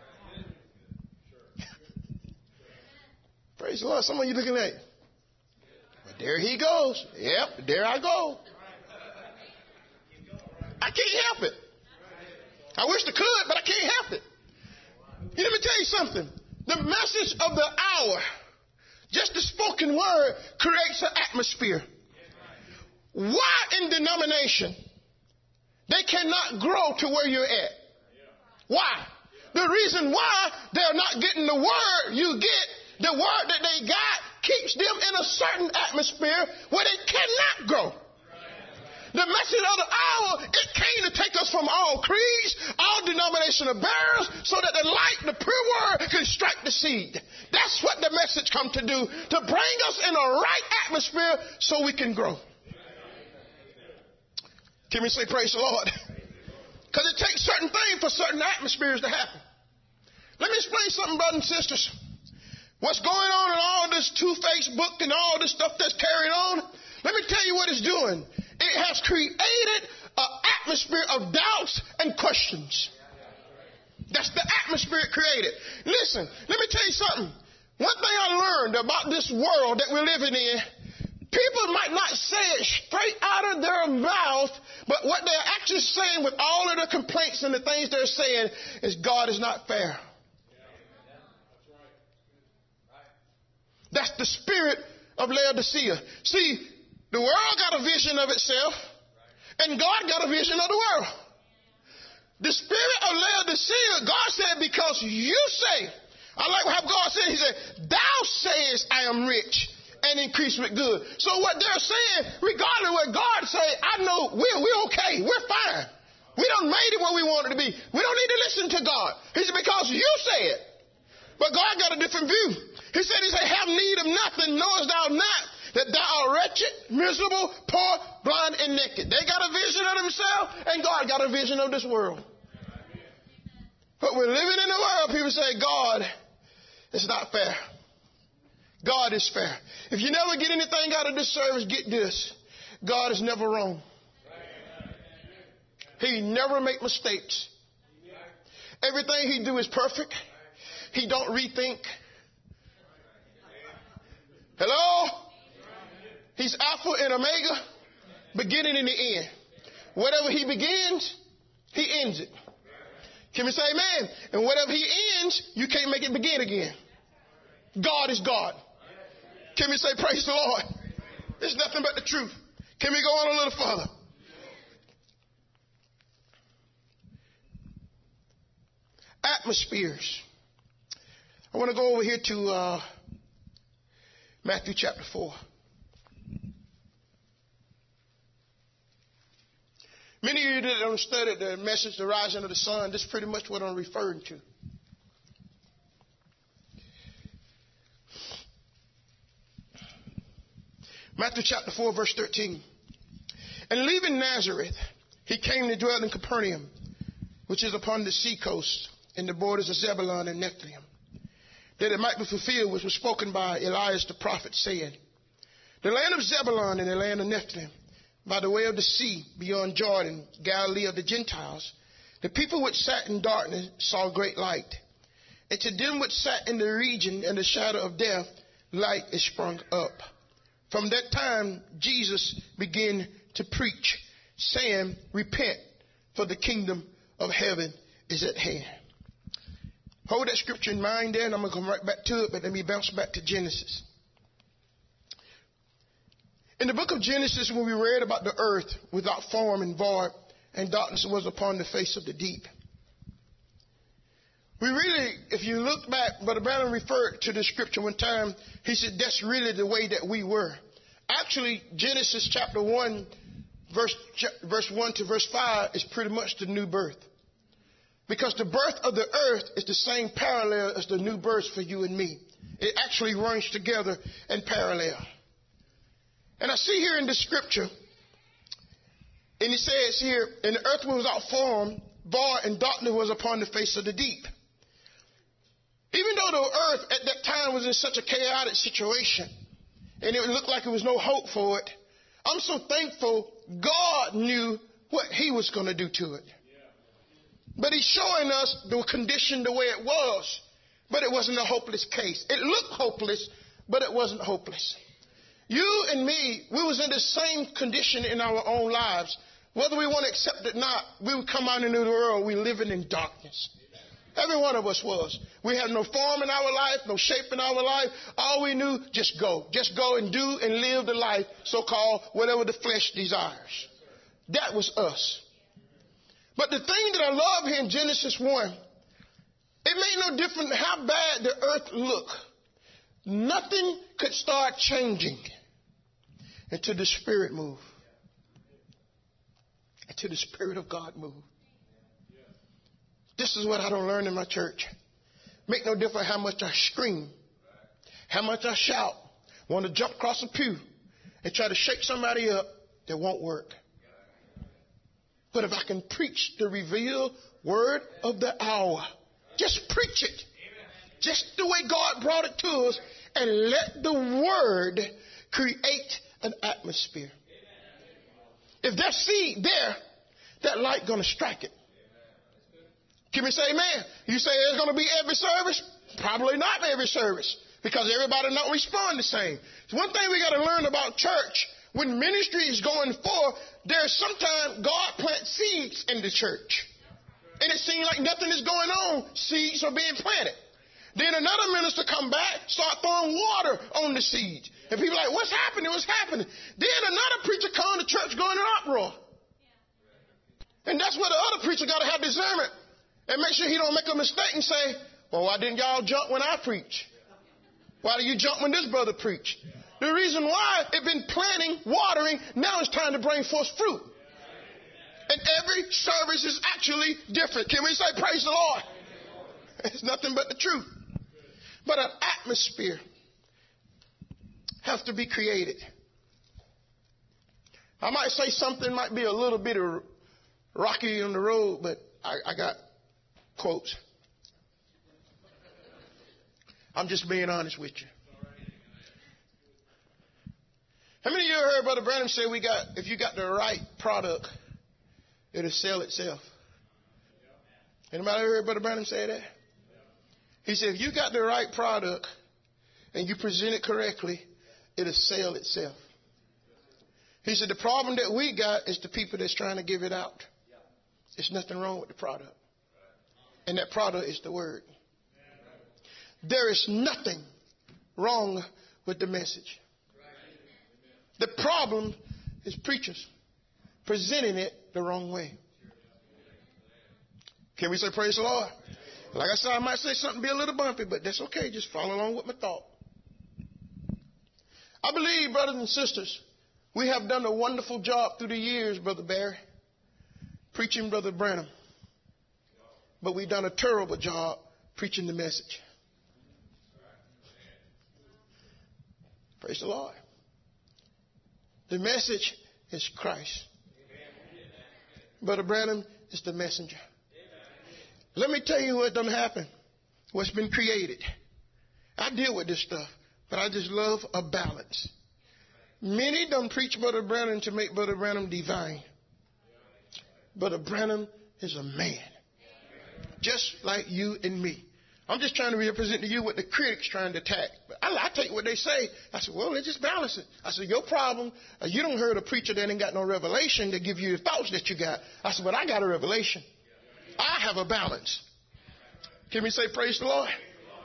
Praise the Lord. Some of you looking at, well, there he goes. Yep, there I go. I can't help it. I wish I could, but I can't help it. You, let me tell you something. The message of the hour, just the spoken word, creates an atmosphere. Why in denomination they cannot grow to where you're at? Why? The reason why they're not getting the word you get, the word that they got keeps them in a certain atmosphere where they cannot grow. The message of the hour, it came to take us from all creeds, all denominational bearers, so that the light, the pure word, can strike the seed. That's what the message come to do, to bring us in a right atmosphere so we can grow. Can we say praise the Lord? Because it takes certain things for certain atmospheres to happen. Let me explain something, brothers and sisters. What's going on in all this two-faced book and all this stuff that's carried on, let me tell you what it's doing. It has created an atmosphere of doubts and questions. That's the atmosphere it created. Listen, let me tell you something. One thing I learned about this world that we're living in, people might not say it straight out of their mouth, but what they're actually saying with all of the complaints and the things they're saying is God is not fair. That's the spirit of Laodicea. See, the world got a vision of itself. And God got a vision of the world. The spirit of Laodicea, God said, because you say, I like how God said, he said, thou sayest I am rich and increase with good. So what they're saying, regardless of what God say, I know we're, we're okay. We're fine. We done made it where we wanted to be. We don't need to listen to God. He said, because you say it. But God got a different view. He said, he said, have need of nothing, knowest thou not that thou art wretched, miserable, poor, blind, and naked. They got a vision of themselves, and God got a vision of this world. But we're living in a world, people say, God, it's not fair. God is fair. If you never get anything out of this service, get this. God is never wrong. He never make mistakes. Everything he do is perfect. He don't rethink. Hello? He's Alpha and Omega, beginning and the end. Whatever he begins, he ends it. Can we say amen? And whatever he ends, you can't make it begin again. God is God. Can we say praise the Lord? It's nothing but the truth. Can we go on a little further? Atmospheres. I want to go over here to uh, Matthew chapter four. Many of you that don't study the message, the rising of the sun, this is pretty much what I'm referring to. Matthew chapter four, verse thirteen. And leaving Nazareth, he came to dwell in Capernaum, which is upon the sea coast, in the borders of Zebulun and Nephthalim, that it might be fulfilled which was spoken by Elias the prophet, saying, the land of Zebulun and the land of Nephthalim, by the way of the sea, beyond Jordan, Galilee of the Gentiles, the people which sat in darkness saw great light. And to them which sat in the region and the shadow of death, light is sprung up. From that time, Jesus began to preach, saying, repent, for the kingdom of heaven is at hand. Hold that scripture in mind there, and I'm going to come right back to it, but let me bounce back to Genesis. In the book of Genesis, when we read about the earth without form and void, and darkness was upon the face of the deep, we really, if you look back, Brother Branham referred to the scripture one time. He said that's really the way that we were. Actually, Genesis chapter one, verse, verse one to verse five is pretty much the new birth. Because the birth of the earth is the same parallel as the new birth for you and me. It actually runs together in parallel. And I see here in the scripture, and it says here, and the earth was without form, void, and darkness was upon the face of the deep. Even though the earth at that time was in such a chaotic situation, and it looked like there was no hope for it, I'm so thankful God knew what he was going to do to it. But he's showing us the condition the way it was. But it wasn't a hopeless case. It looked hopeless, but it wasn't hopeless. You and me, we was in the same condition in our own lives. Whether we want to accept it or not, we would come out into the world, we living in darkness. Every one of us was. We had no form in our life, no shape in our life. All we knew, just go. Just go and do and live the life, so-called, whatever the flesh desires. That was us. But the thing that I love here in Genesis one, it made no difference how bad the earth looked. Nothing could start changing until the Spirit moved. Until the Spirit of God moved. This is what I don't learn in my church. Make no difference how much I scream, how much I shout, want to jump across a pew and try to shake somebody up, that won't work. But if I can preach the revealed word of the hour, just preach it. Just the way God brought it to us, and let the word create an atmosphere. If there's seed there, that light going to strike it. Can we say amen? You say it's going to be every service? Probably not every service, because everybody don't respond the same. So one thing we got to learn about church, when ministry is going forth, there's sometimes God plants seeds in the church. And it seems like nothing is going on. Seeds are being planted. Then another minister come back, start throwing water on the seeds. And people are like, what's happening? What's happening? Then another preacher come to church going in uproar. And that's where the other preacher got to have discernment and make sure he don't make a mistake and say, well, why didn't y'all jump when I preach? Why do you jump when this brother preach? The reason why, it been planting, watering, now it's time to bring forth fruit. And every service is actually different. Can we say praise the Lord? It's nothing but the truth. But an atmosphere has to be created. I might say something might be a little bit of rocky on the road, but I, I got quotes. I'm just being honest with you. How many of you heard Brother Branham say we got, if you got the right product, it'll sell itself? Anybody heard Brother Branham say that? He said, if you got the right product and you present it correctly, it'll sell itself. He said, the problem that we got is the people that's trying to give it out. There's nothing wrong with the product. And that product is the word. There is nothing wrong with the message. The problem is preachers presenting it the wrong way. Can we say praise the Lord? Like I said, I might say something be a little bumpy, but that's okay. Just follow along with my thought. I believe, brothers and sisters, we have done a wonderful job through the years, Brother Barry, preaching Brother Branham. But we've done a terrible job preaching the message. Praise the Lord. The message is Christ. Brother Branham is the messenger. Let me tell you what done happen. What's been created. I deal with this stuff, but I just love a balance. Many done preach Brother Branham to make Brother Branham divine. Brother Branham is a man. Just like you and me. I'm just trying to represent to you what the critics trying to attack. But I, I take what they say. I said, well, let's just balance it. I said, your problem, uh, you don't heard a preacher that ain't got no revelation to give you the thoughts that you got. I said, but I got a revelation. I have a balance. Can we say praise the Lord?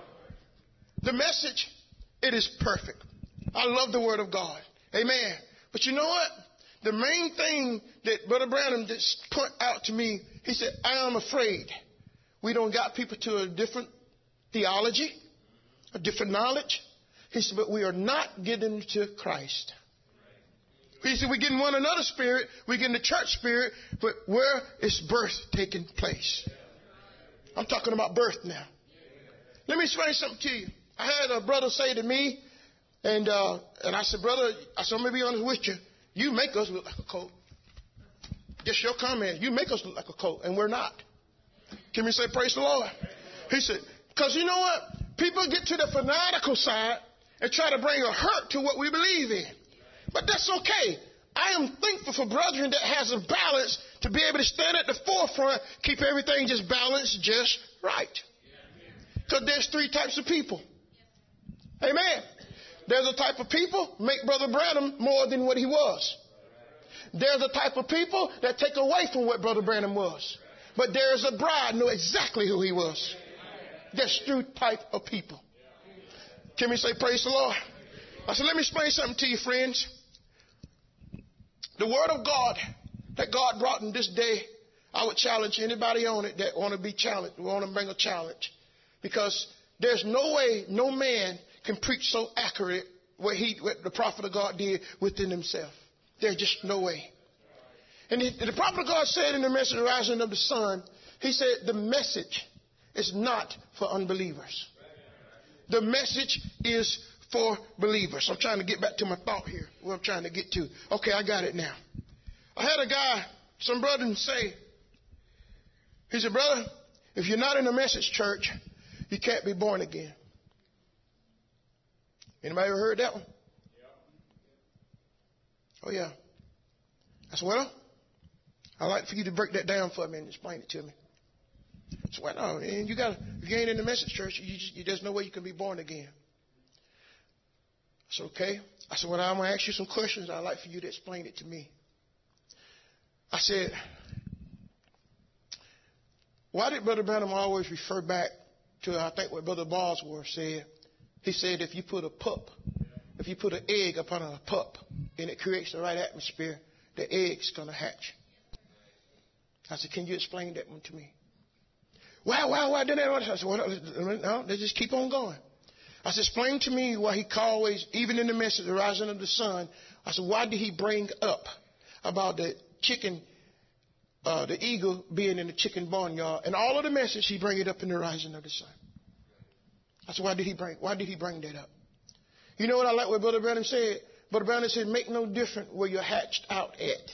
The message, it is perfect. I love the word of God. Amen. But you know what? The main thing that Brother Branham just point out to me, he said, I am afraid we don't got people to a different theology, a different knowledge. He said, but we are not getting to Christ. He said, we're getting one another spirit, we're getting the church spirit, but where is birth taking place? I'm talking about birth now. Let me explain something to you. I had a brother say to me, and uh, and I said, brother, I said, I'm going to be honest with you. You make us look like a cult. Just your comment. You make us look like a cult, and we're not. Can we say praise the Lord? He said, because you know what? People get to the fanatical side and try to bring a hurt to what we believe in. But that's okay. I am thankful for brethren that has a balance to be able to stand at the forefront, keep everything just balanced just right. Because there's three types of people. Amen. There's a type of people make Brother Branham more than what he was. There's a type of people that take away from what Brother Branham was. But there's a bride know exactly who he was. There's three type of people. Can we say praise the Lord? I said, let me explain something to you, friends. The word of God that God brought in this day, I would challenge anybody on it that want to be challenged, want to bring a challenge. Because there's no way no man can preach so accurate what he, what the prophet of God did within himself. There's just no way. And the, the prophet of God said in the message of the rising of the sun, he said the message is not for unbelievers. The message is for believers. I'm trying to get back to my thought here, what I'm trying to get to. Okay, I got it now. I had a guy, some brother say, he said, brother, if you're not in a message church, you can't be born again. Anybody ever heard that one? Oh, yeah. I said, well, I'd like for you to break that down for me and explain it to me. I said, well, no, and you got if you ain't in the message church, you just, you, there's no way you can be born again. I said, okay. I said, well, I'm going to ask you some questions. I'd like for you to explain it to me. I said, why did Brother Branham always refer back to, I think, what Brother Bosworth said? He said, if you put a pup, if you put an egg upon a pup and it creates the right atmosphere, the egg's going to hatch. I said, can you explain that one to me? Why, why, why did that? I said, well, no, they just keep on going. I said, explain to me why he always, even in the message, the rising of the sun, I said, why did he bring up about the chicken, uh, the eagle being in the chicken barnyard? And all of the message, he bring it up in the rising of the sun. I said, why did he bring, why did he bring that up? You know what I like what Brother Branham said? Brother Branham said, make no difference where you're hatched out at.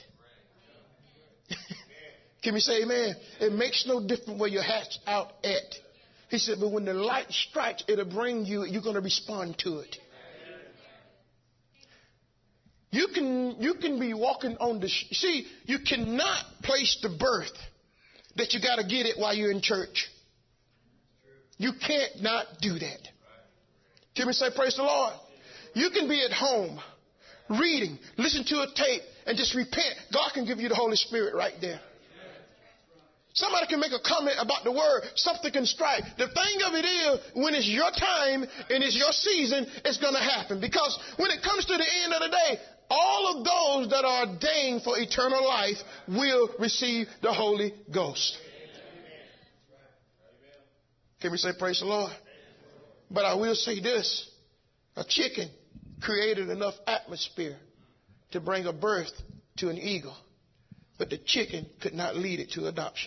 Can we say amen? It makes no difference where you're hatched out at. He said, but when the light strikes, it'll bring you, you're going to respond to it. You can, you can be walking on the, see, you cannot place the birth that you got to get it while you're in church. You can't not do that. Can we say praise the Lord? You can be at home, reading, listen to a tape, and just repent. God can give you the Holy Spirit right there. Somebody can make a comment about the word. Something can strike. The thing of it is, when it's your time and it's your season, it's going to happen. Because when it comes to the end of the day, all of those that are ordained for eternal life will receive the Holy Ghost. Can we say praise the Lord? But I will say this. A chicken created enough atmosphere to bring a birth to an eagle. But the chicken could not lead it to adoption.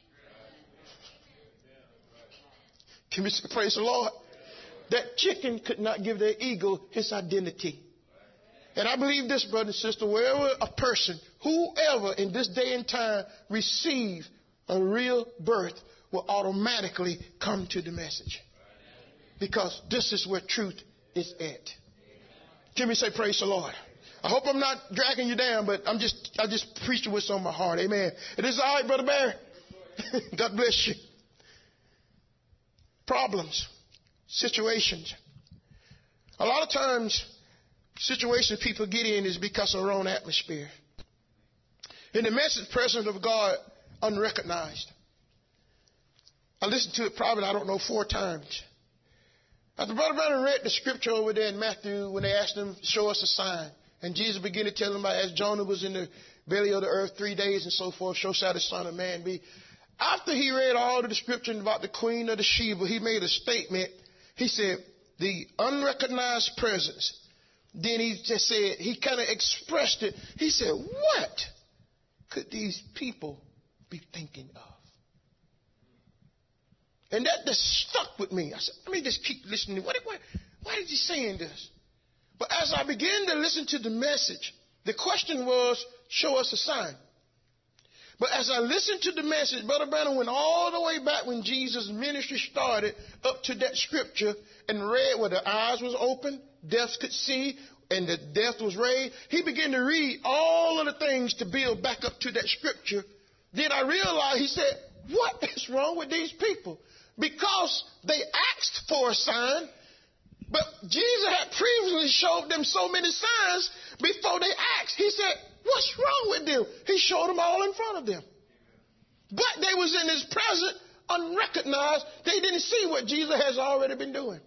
Can we say praise the Lord? That chicken could not give the eagle his identity. And I believe this, brother and sister, wherever a person, whoever in this day and time receive a real birth will automatically come to the message. Because this is where truth is at. Can we say praise the Lord? I hope I'm not dragging you down, but I'm just, I just preached what's on my heart. Amen. It is all right, Brother Barry. God bless you. Problems, situations. A lot of times, situations people get in is because of their own atmosphere. In the message, presence of God, unrecognized. I listened to it probably, I don't know, four times. After Brother Branham read the scripture over there in Matthew when they asked him, show us a sign. And Jesus began to tell them about as Jonah was in the belly of the earth three days and so forth, so shall the Son of Man be. After he read all of the scripture about the Queen of the Sheba, he made a statement. He said, the unrecognized presence. Then he just said, he kind of expressed it. He said, what could these people be thinking of? And that just stuck with me. I said, let me just keep listening. What, what, why is he saying this? But as I began to listen to the message, the question was, show us a sign. But as I listened to the message, Brother Branham went all the way back when Jesus' ministry started up to that scripture and read where the eyes was open, deaf could see, and the deaf was raised. He began to read all of the things to build back up to that scripture. Then I realized, he said, what is wrong with these people? Because they asked for a sign, but Jesus had previously showed them so many signs before they asked. He said, what's wrong with them? He showed them all in front of them. But they was in his presence, unrecognized. They didn't see what Jesus has already been doing.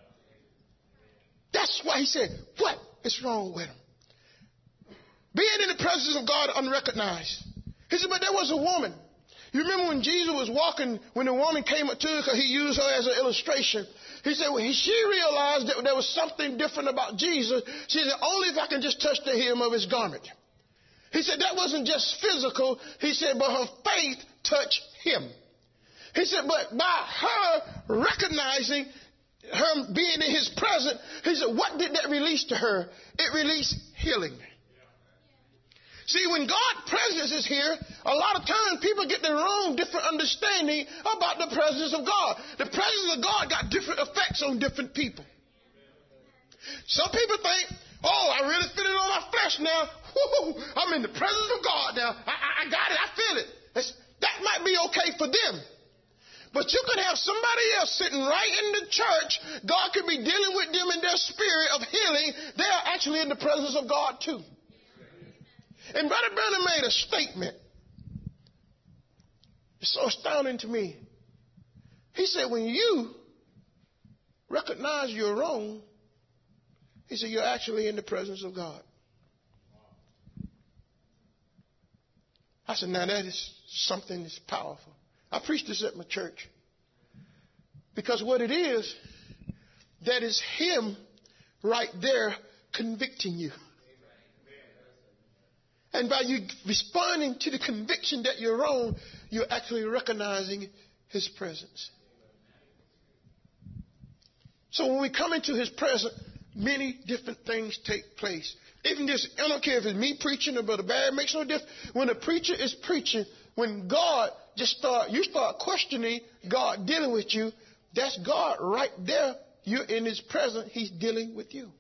That's why he said, what is wrong with them? Being in the presence of God unrecognized. He said, but there was a woman. You remember when Jesus was walking, when the woman came up to her, because he used her as an illustration. He said, well, he, she realized that there was something different about Jesus. She said, only if I can just touch the hem of his garment. He said, that wasn't just physical. He said, but her faith touched him. He said, but by her recognizing her being in his presence, he said, what did that release to her? It released healing. See, when God's presence is here, a lot of times people get the wrong, different understanding about the presence of God. The presence of God got different effects on different people. Some people think, oh, I really feel it on my flesh now. Woo-hoo, I'm in the presence of God now. I, I, I got it. I feel it. That's, that might be okay for them. But you could have somebody else sitting right in the church. God could be dealing with them in their spirit of healing. They are actually in the presence of God too. And Brother Branham made a statement. It's so astounding to me. He said, when you recognize you're wrong, he said, you're actually in the presence of God. I said, now that is something that's powerful. I preached this at my church. Because what it is, that is him right there convicting you. And by you responding to the conviction that you're wrong, you're actually recognizing his presence. So when we come into his presence, many different things take place. Even this, I don't care if it's me preaching or Brother Barry, it makes no difference. When a preacher is preaching, when God just start, you start questioning God dealing with you, that's God right there. You're in his presence. He's dealing with you.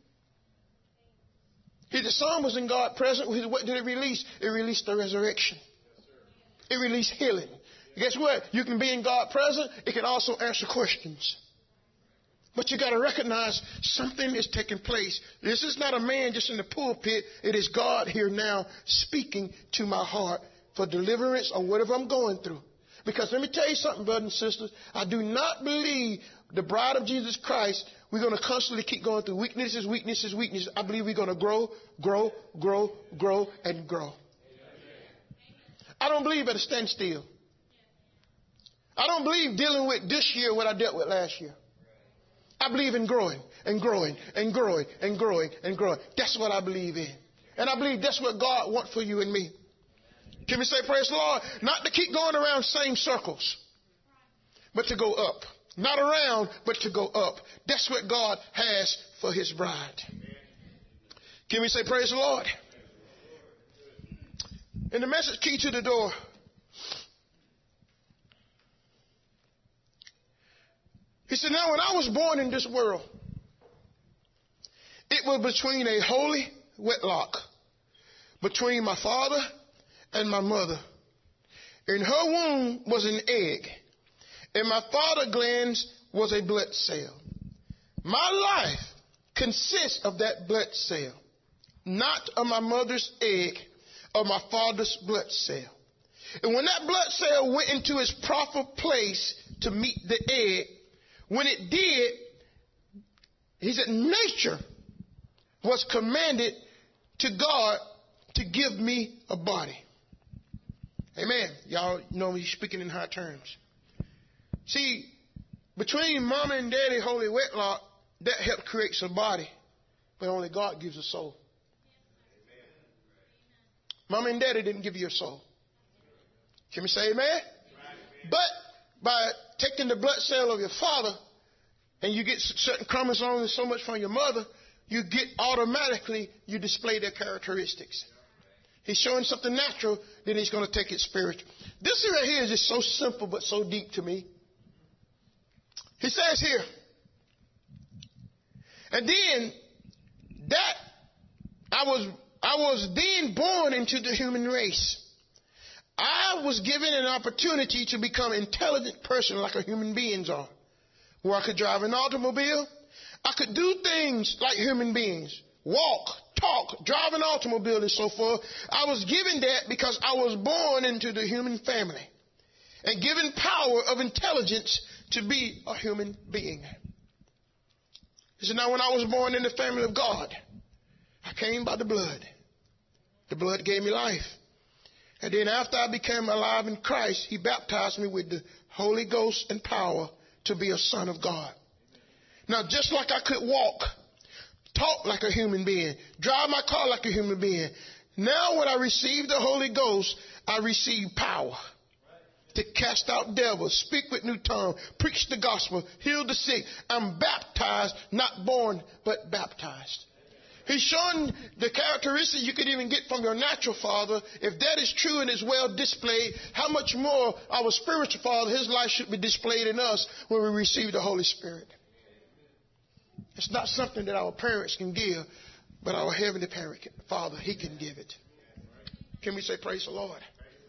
The psalm was in God's presence. What did it release? It released the resurrection. It released healing. Guess what? You can be in God's presence. It can also answer questions. But you got to recognize something is taking place. This is not a man just in the pulpit. It is God here now speaking to my heart for deliverance or whatever I'm going through. Because let me tell you something, brothers and sisters. I do not believe the bride of Jesus Christ, we're going to constantly keep going through weaknesses, weaknesses, weaknesses. I believe we're going to grow, grow, grow, grow, and grow. I don't believe at a standstill. I don't believe dealing with this year what I dealt with last year. I believe in growing and growing and growing and growing and growing. That's what I believe in. And I believe that's what God wants for you and me. Can we say praise the Lord? Not to keep going around same circles, but to go up. Not around, but to go up. That's what God has for his bride. Can we say praise the Lord? In the message, Key to the Door, he said, now when I was born in this world, it was between a holy wedlock, between my father and my mother. In her womb was an egg, and my father's glands was a blood cell. My life consists of that blood cell, not of my mother's egg or my father's blood cell. And when that blood cell went into its proper place to meet the egg, when it did, he said, nature was commanded to God to give me a body. Amen. Y'all know me speaking in high terms. See, between mama and daddy, holy wedlock, that helped create a body. But only God gives a soul. Mama and daddy didn't give you a soul. Can we say amen? But by taking the blood cell of your father, and you get certain chromosomes so much from your mother, you get automatically, you display their characteristics. He's showing something natural, then he's going to take it spiritual. This right here is just so simple but so deep to me. He says here, and then that I was I was then born into the human race. I was given an opportunity to become an intelligent person like a human beings are. Where I could drive an automobile. I could do things like human beings. Walk, talk, drive an automobile and so forth. I was given that because I was born into the human family. And given power of intelligence to be a human being. He said, now when I was born in the family of God, I came by the blood. The blood gave me life. And then after I became alive in Christ, he baptized me with the Holy Ghost and power to be a son of God. Now, just like I could walk, talk like a human being, drive my car like a human being, now when I receive the Holy Ghost, I receive power to cast out devils, speak with new tongues, preach the gospel, heal the sick. I'm baptized, not born, but baptized. He's showing the characteristics you could even get from your natural father. If that is true and is well displayed, how much more our spiritual father, his life should be displayed in us when we receive the Holy Spirit. It's not something that our parents can give, but our heavenly parent, Father, he can give it. Can we say praise the Lord?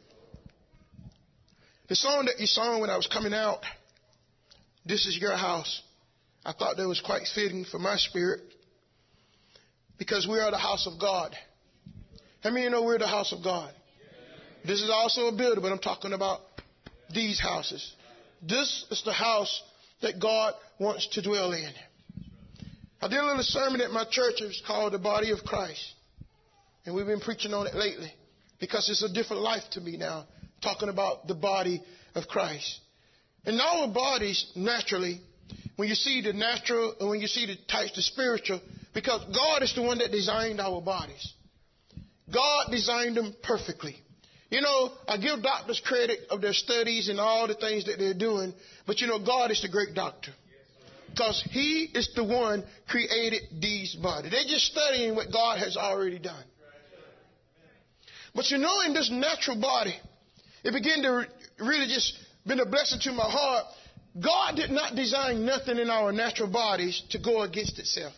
The song that you sang when I was coming out, This Is Your House, I thought that was quite fitting for my spirit. Because we are the house of God. How many of you know we're the house of God? This is also a building, but I'm talking about these houses. This is the house that God wants to dwell in. I did a little sermon at my church. It's called The Body of Christ. And we've been preaching on it lately. because it's a different life to me now, talking about the body of Christ. In our bodies, naturally, when you see the natural and when you see the types, the spiritual, because God is the one that designed our bodies. God designed them perfectly. You know, I give doctors credit of their studies and all the things that they're doing, but you know, God is the great doctor. Because He is the one created these bodies. They're just studying what God has already done. But you know, in this natural body, it began to really just been a blessing to my heart. God did not design nothing in our natural bodies to go against itself.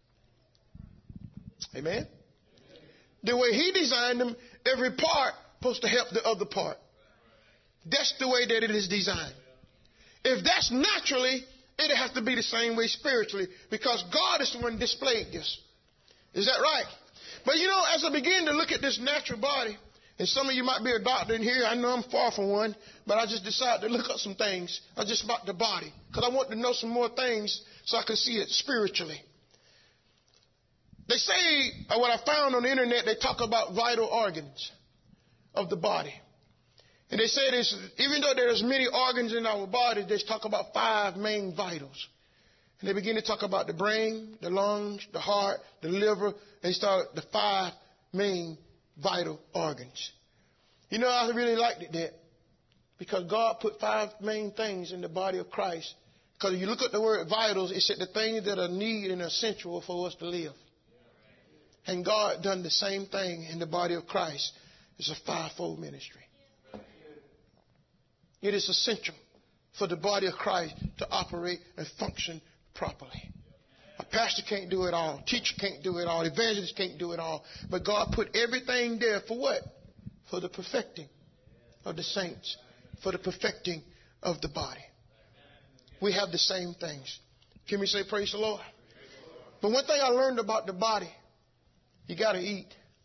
Amen? The way He designed them, every part supposed to help the other part. That's the way that it is designed. If that's naturally, it has to be the same way spiritually, because God is the one who displayed this. Is that right? But you know, as I begin to look at this natural body, and some of you might be a doctor in here. I know I'm far from one, but I just decided to look up some things uh, just about the body, because I want to know some more things so I can see it spiritually. They say, uh, what I found on the internet, they talk about vital organs of the body. And they say this, even though there's many organs in our body, they talk about five main vitals. And they begin to talk about the brain, the lungs, the heart, the liver. They start the five main vital organs. You know, I really liked it that, because God put five main things in the body of Christ. Because if you look at the word vitals, it said the things that are needed and essential for us to live. And God done the same thing in the body of Christ. It's a fivefold ministry. It is essential for the body of Christ to operate and function properly. A pastor can't do it all. Teacher can't do it all. Evangelist can't do it all. But God put everything there for what? For the perfecting of the saints. For the perfecting of the body. We have the same things. Can we say praise the Lord? But one thing I learned about the body, you got to eat.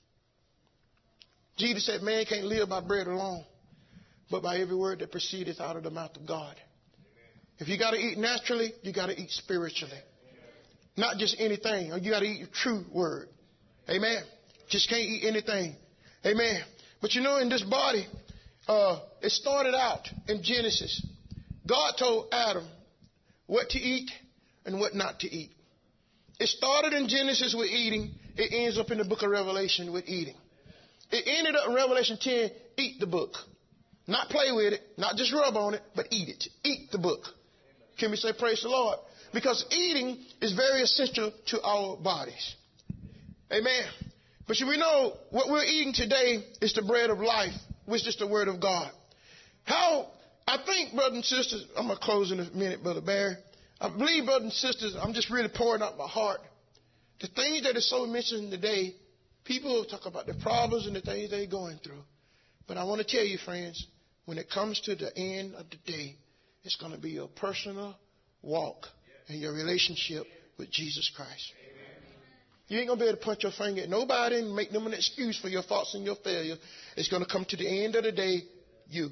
Jesus said, man can't live by bread alone, but by every word that proceedeth out of the mouth of God. If you got to eat naturally, you got to eat spiritually. Not just anything. You got to eat your true word. Amen. Just can't eat anything. Amen. But you know, in this body, uh, it started out in Genesis. God told Adam what to eat and what not to eat. It started in Genesis with eating. It ends up in the book of Revelation with eating. It ended up in Revelation ten, eat the book. Not play with it, not just rub on it, but eat it. Eat the book. Can we say praise the Lord? Because eating is very essential to our bodies. Amen. But we know what we're eating today is the bread of life, which is the word of God. How, I think, brothers and sisters, I'm going to close in a minute, Brother Barry. I believe, brothers and sisters, I'm just really pouring out my heart. The things that are so mentioned today, people talk about the problems and the things they're going through. But I want to tell you, friends, when it comes to the end of the day, it's going to be your personal walk and your relationship with Jesus Christ. You ain't going to be able to point your finger at nobody and make them an excuse for your faults and your failure. It's going to come to the end of the day, you.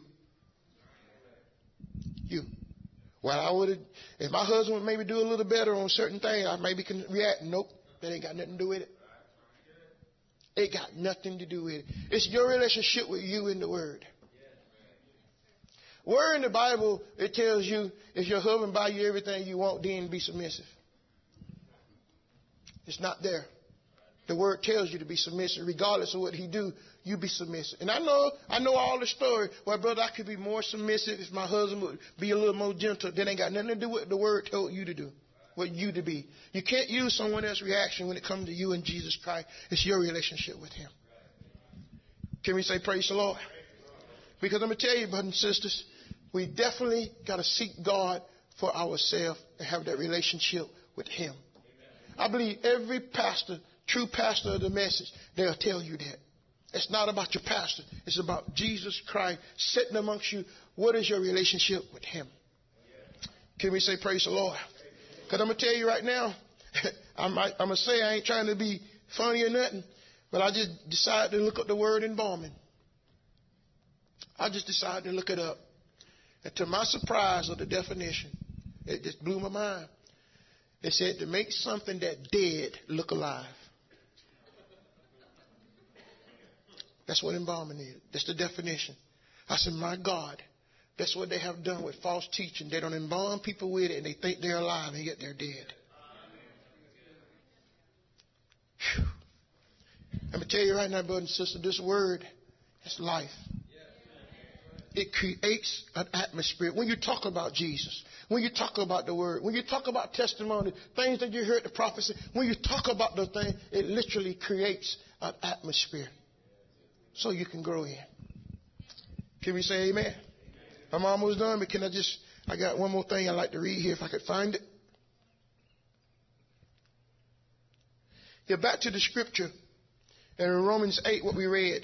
You. Well, I would have, if my husband would maybe do a little better on certain things, I maybe can react. Nope, that ain't got nothing to do with it. It got nothing to do with it. It's your relationship with you in the Word. Where in the Bible it tells you if your husband buy you everything you want, then be submissive. It's not there. The Word tells you to be submissive. Regardless of what he do, you be submissive. And I know, I know all the story. Well, brother, I could be more submissive if my husband would be a little more gentle. That ain't got nothing to do with what the Word told you to do. What you to be. You can't use someone else's reaction when it comes to you and Jesus Christ. It's your relationship with Him. Can we say praise the Lord? Because I'm going to tell you, brothers and sisters, we definitely got to seek God for ourselves and have that relationship with Him. I believe every pastor, true pastor of the message, they'll tell you that. It's not about your pastor. It's about Jesus Christ sitting amongst you. What is your relationship with Him? Can we say praise the Lord? Because I'm going to tell you right now, I'm, I'm going to say I ain't trying to be funny or nothing, but I just decided to look up the word embalming. I just decided to look it up. And to my surprise of the definition, it just blew my mind. It said to make something that dead look alive. That's what embalming is. That's the definition. I said, my God, that's what they have done with false teaching. They don't embalm people with it, and they think they're alive, and yet they're dead. Whew. I'm going to tell you right now, brother and sister, this word is life. It creates an atmosphere. When you talk about Jesus, when you talk about the word, when you talk about testimony, things that you heard the prophecy, when you talk about those things, it literally creates an atmosphere so you can grow in. Can we say amen? I'm almost done, but can I just, I got one more thing I'd like to read here if I could find it. Yeah, back to the scripture in Romans eight, what we read.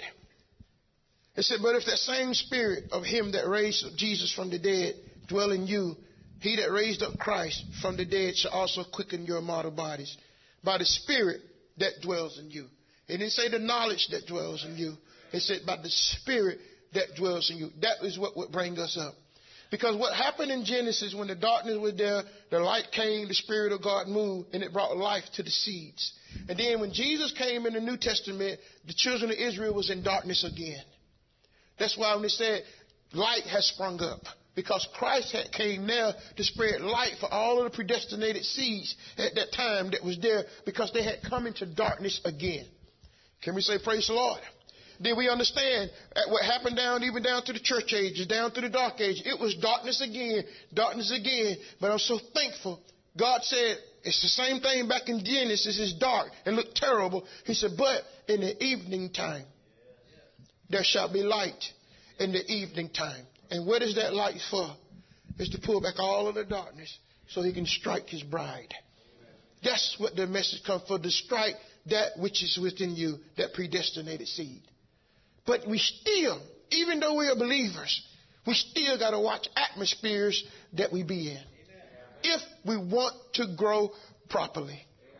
It said, but if that same spirit of him that raised up Jesus from the dead dwell in you, he that raised up Christ from the dead shall also quicken your mortal bodies by the spirit that dwells in you. It didn't say the knowledge that dwells in you. It said by the spirit that dwells in you. That is what would bring us up. Because what happened in Genesis, when the darkness was there, the light came, the Spirit of God moved, and it brought life to the seeds. And then when Jesus came in the New Testament, the children of Israel was in darkness again. That's why when they said light has sprung up, because Christ had came now to spread light for all of the predestinated seeds at that time that was there, because they had come into darkness again. Can we say praise the Lord? Then we understand what happened down, even down to the church ages, down to the dark age. It was darkness again, darkness again. But I'm so thankful. God said it's the same thing back in Genesis. It's dark and looked terrible. He said, but in the evening time, there shall be light in the evening time. And what is that light for? It's to pull back all of the darkness so he can strike his bride. That's what the message comes for, to strike that which is within you, that predestinated seed. But we still, even though we are believers, we still got to watch atmospheres that we be in. If we want to grow properly.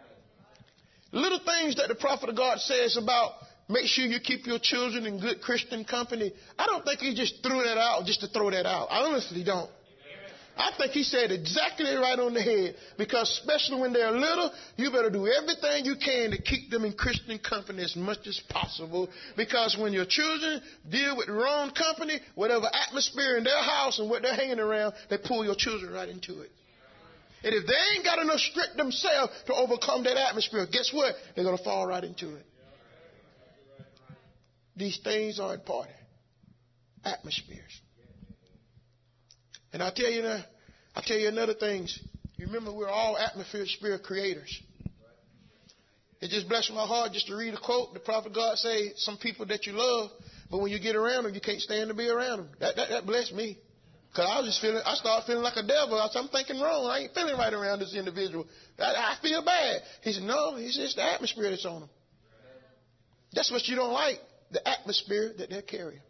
Little things that the prophet of God says about make sure you keep your children in good Christian company. I don't think he just threw that out just to throw that out. I honestly don't. I think he said exactly right on the head, because especially when they're little, you better do everything you can to keep them in Christian company as much as possible, because when your children deal with the wrong company, whatever atmosphere in their house and what they're hanging around, they pull your children right into it. And if they ain't got enough strength themselves to overcome that atmosphere, guess what? They're going to fall right into it. These things are important. Atmospheres. And I tell you now, I tell you another thing. You remember, we're all atmosphere spirit creators. It just blessed my heart just to read a quote. The prophet God say, some people that you love, but when you get around them, you can't stand to be around them. That that, that blessed me. Because I was just feeling, I started feeling like a devil. I said, I'm thinking wrong. I ain't feeling right around this individual. I, I feel bad. He said, no, he said, it's the atmosphere that's on them. That's what you don't like, the atmosphere that they're carrying.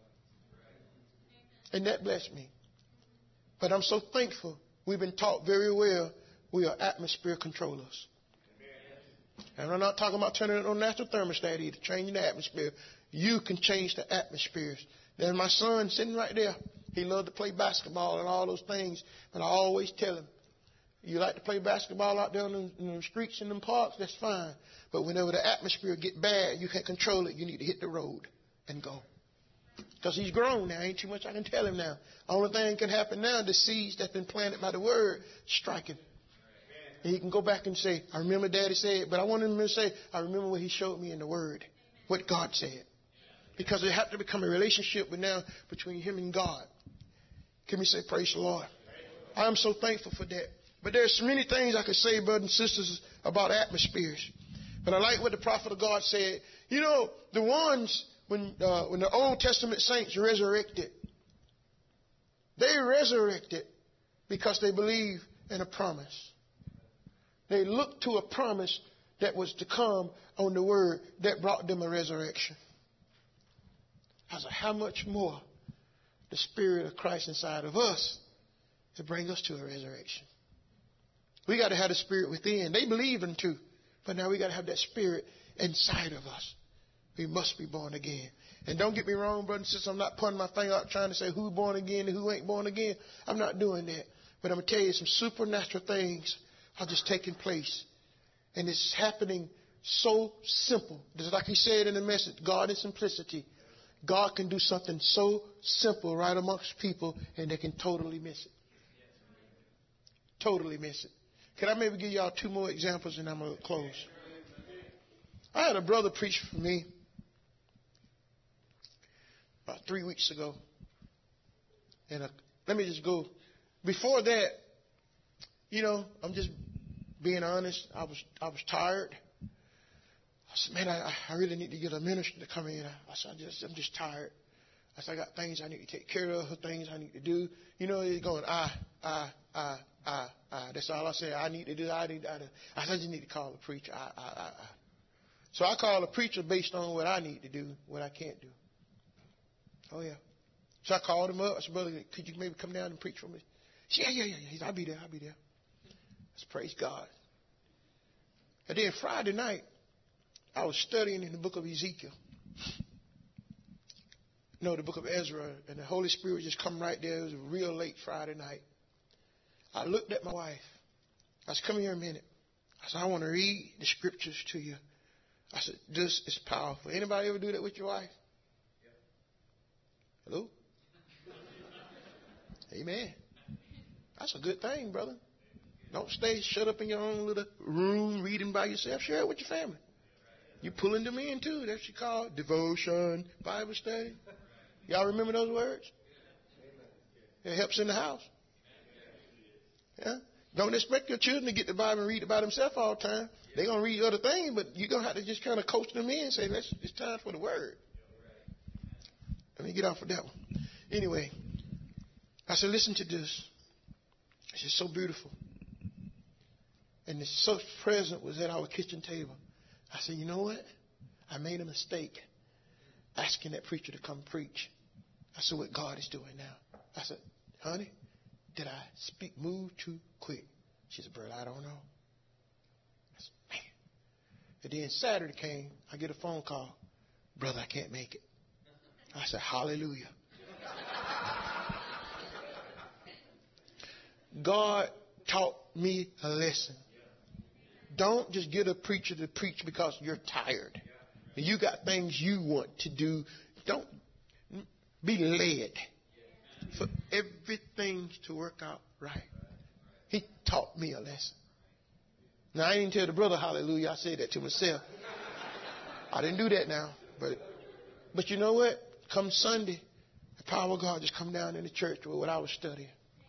And that blessed me. But I'm so thankful. We've been taught very well we are atmosphere controllers. And I'm not talking about turning it on natural thermostat either, changing the atmosphere. You can change the atmospheres. There's my son sitting right there. He loved to play basketball and all those things. And I always tell him, you like to play basketball out there in the, in the streets and in the parks, that's fine. But whenever the atmosphere get bad, you can't control it. You need to hit the road and go. Because he's grown now. Ain't too much I can tell him now. Only thing can happen now, the seeds that's been planted by the word, strike him. And he can go back and say, I remember Daddy said, but I want him to say, I remember what he showed me in the word, what God said. Because it had to become a relationship with now between him and God. Can we say praise the Lord? I am so thankful for that. But there's so many things I could say, brothers and sisters, about atmospheres. But I like what the prophet of God said. You know, the ones, when, uh, when the Old Testament saints resurrected, they resurrected because they believed in a promise. They looked to a promise that was to come on the word that brought them a resurrection. I said, how much more the Spirit of Christ inside of us to bring us to a resurrection? We got to have the Spirit within. They believe in too, but now we got to have that Spirit inside of us. We must be born again. And don't get me wrong, brothers and sisters, I'm not putting my finger out trying to say who's born again and who ain't born again. I'm not doing that. But I'm going to tell you some supernatural things are just taking place. And it's happening so simple. Just like he said in the message, God in simplicity. God can do something so simple right amongst people and they can totally miss it. Totally miss it. Can I maybe give y'all two more examples and I'm going to close? I had a brother preach for me about three weeks ago. And uh, let me just go. Before that, you know, I'm just being honest. I was I was tired. I said, man, I, I really need to get a minister to come in. I said, I just, I'm just tired. I said, I got things I need to take care of, things I need to do. You know, he's going, ah, ah, ah, ah, ah. That's all I say. I need to do. I need. I, I said, I just need to call a preacher. I, I, I, I. So I call a preacher based on what I need to do, what I can't do. Oh yeah. So I called him up. I said, brother, could you maybe come down and preach for me? He said, yeah, yeah, yeah. He said, I'll be there. I'll be there. Let's praise God. And then Friday night, I was studying in the book of Ezekiel. No, the book of Ezra. And the Holy Spirit just come right there. It was a real late Friday night. I looked at my wife. I said, come here a minute. I said, I want to read the scriptures to you. I said, this is powerful. Anybody ever do that with your wife? Hello? Amen. That's a good thing, brother. Don't stay shut up in your own little room reading by yourself. Share it with your family. You're pulling them in, too. That's what you call it. Devotion, Bible study. Y'all remember those words? It helps in the house. Yeah? Don't expect your children to get the Bible and read it by themselves all the time. They're going to read other things, but you're going to have to just kind of coach them in and say, Let's, it's time for the word. Let me get off of that one. Anyway, I said, listen to this. It's just so beautiful. And the such present was at our kitchen table. I said, you know what? I made a mistake asking that preacher to come preach. I said, what God is doing now. I said, honey, did I speak, move too quick? She said, brother, I don't know. I said, man. And then Saturday came, I get a phone call. Brother, I can't make it. I said, hallelujah. God taught me a lesson. Don't just get a preacher to preach because you're tired. You got things you want to do. Don't be led for everything to work out right. He taught me a lesson. Now, I didn't tell the brother hallelujah. I said that to myself. I didn't do that now. But, but you know what? Come Sunday, the power of God just come down in the church with what I was studying.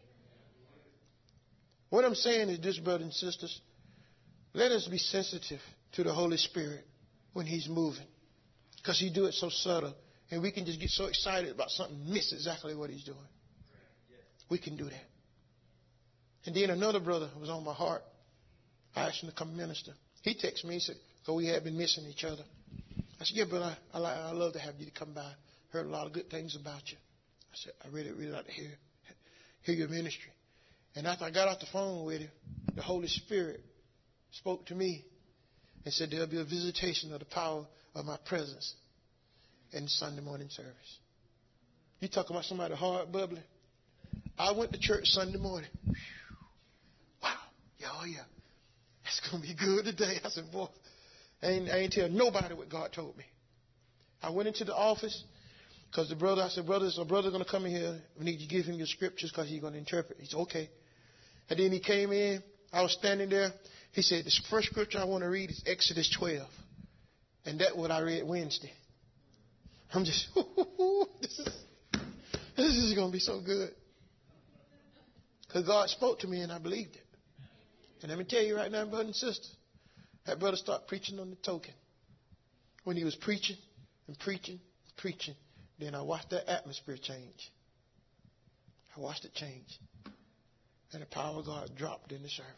What I'm saying is this, brothers and sisters, let us be sensitive to the Holy Spirit when He's moving. Because He do it so subtle. And we can just get so excited about something, miss exactly what He's doing. We can do that. And then another brother was on my heart. I asked him to come minister. He texted me. He said, because we had been missing each other. I said, yeah, brother, I, I, I love to have you to come by. Heard a lot of good things about you. I said, I really, really like to hear, hear your ministry. And after I got off the phone with him, the Holy Spirit spoke to me and said there'll be a visitation of the power of my presence in the Sunday morning service. You talk about somebody hard bubbly. I went to church Sunday morning. Whew. Wow. Yeah, oh yeah. It's going to be good today. I said, boy, I ain't, I ain't tell nobody what God told me. I went into the office because the brother, I said, brother, is a brother going to come in here. We need you to give him your scriptures because he's going to interpret. He said, okay. And then he came in. I was standing there. He said, the first scripture I want to read is Exodus twelve. And that's what I read Wednesday. I'm just, this is, this is going to be so good. Because God spoke to me and I believed it. And let me tell you right now, brothers and sisters, that brother started preaching on the token. When he was preaching and preaching and preaching, then I watched that atmosphere change. I watched it change. And the power of God dropped in the service.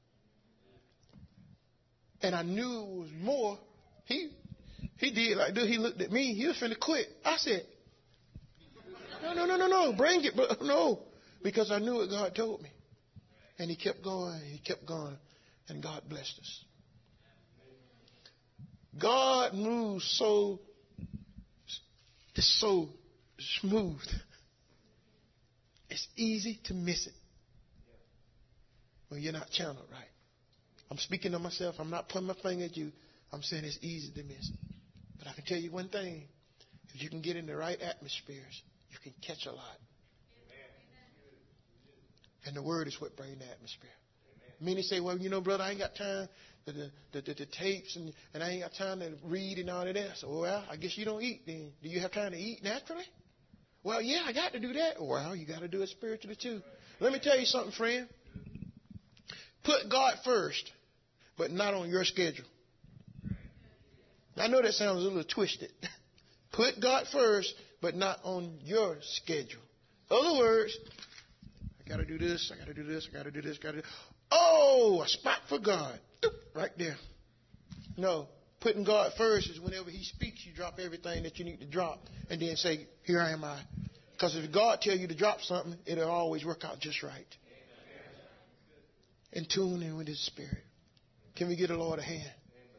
And I knew it was more. He he did like this. He looked at me. He was finna quit. I said, no, no, no, no, no. Bring it. But no. Because I knew what God told me. And he kept going. He kept going. And God blessed us. God moves so, it's so smooth. It's easy to miss it when you're not channeled right. I'm speaking to myself. I'm not pointing my finger at you. I'm saying it's easy to miss it. But I can tell you one thing. If you can get in the right atmospheres, you can catch a lot. And the word is what brings the atmosphere. Many say, well, you know, brother, I ain't got time to the, the, the, the tapes and, and I ain't got time to read and all of that. So, well, I guess you don't eat then. Do you have time to eat naturally? Well, yeah, I got to do that. Well, you got to do it spiritually too. Let me tell you something, friend. Put God first, but not on your schedule. I know that sounds a little twisted. Put God first, but not on your schedule. In other words, I got to do this, I got to do this, I got to do this, got to do this. Oh, a spot for God. Right there. No, putting God first is whenever He speaks, you drop everything that you need to drop and then say, here I am I. Because if God tells you to drop something, it'll always work out just right. And tune in with His Spirit. Can we get the Lord a hand?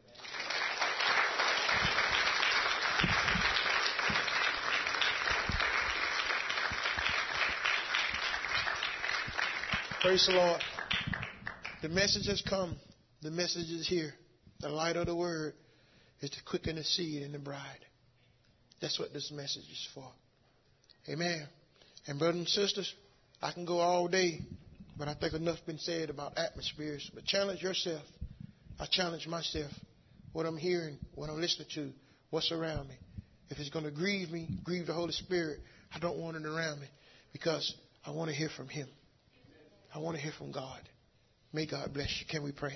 Praise the Lord. The message has come. The message is here. The light of the word is to quicken the seed in the bride. That's what this message is for. Amen. And brothers and sisters, I can go all day, but I think enough's been said about atmospheres. But challenge yourself. I challenge myself. What I'm hearing, what I'm listening to, what's around me. If it's going to grieve me, grieve the Holy Spirit, I don't want it around me because I want to hear from Him. I want to hear from God. May God bless you. Can we pray?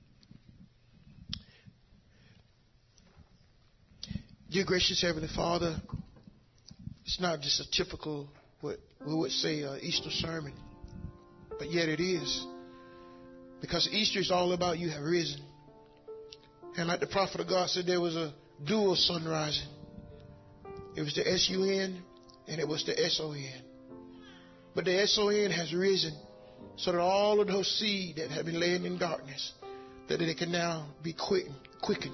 Dear gracious Heavenly Father, it's not just a typical, what we would say, uh, Easter sermon, but yet it is. Because Easter is all about you have risen. And like the prophet of God said, there was a dual sun rising. It was the S U N and it was the S O N. But the S O N has risen so that all of those seed that have been laying in darkness, that they can now be quickened. quickened.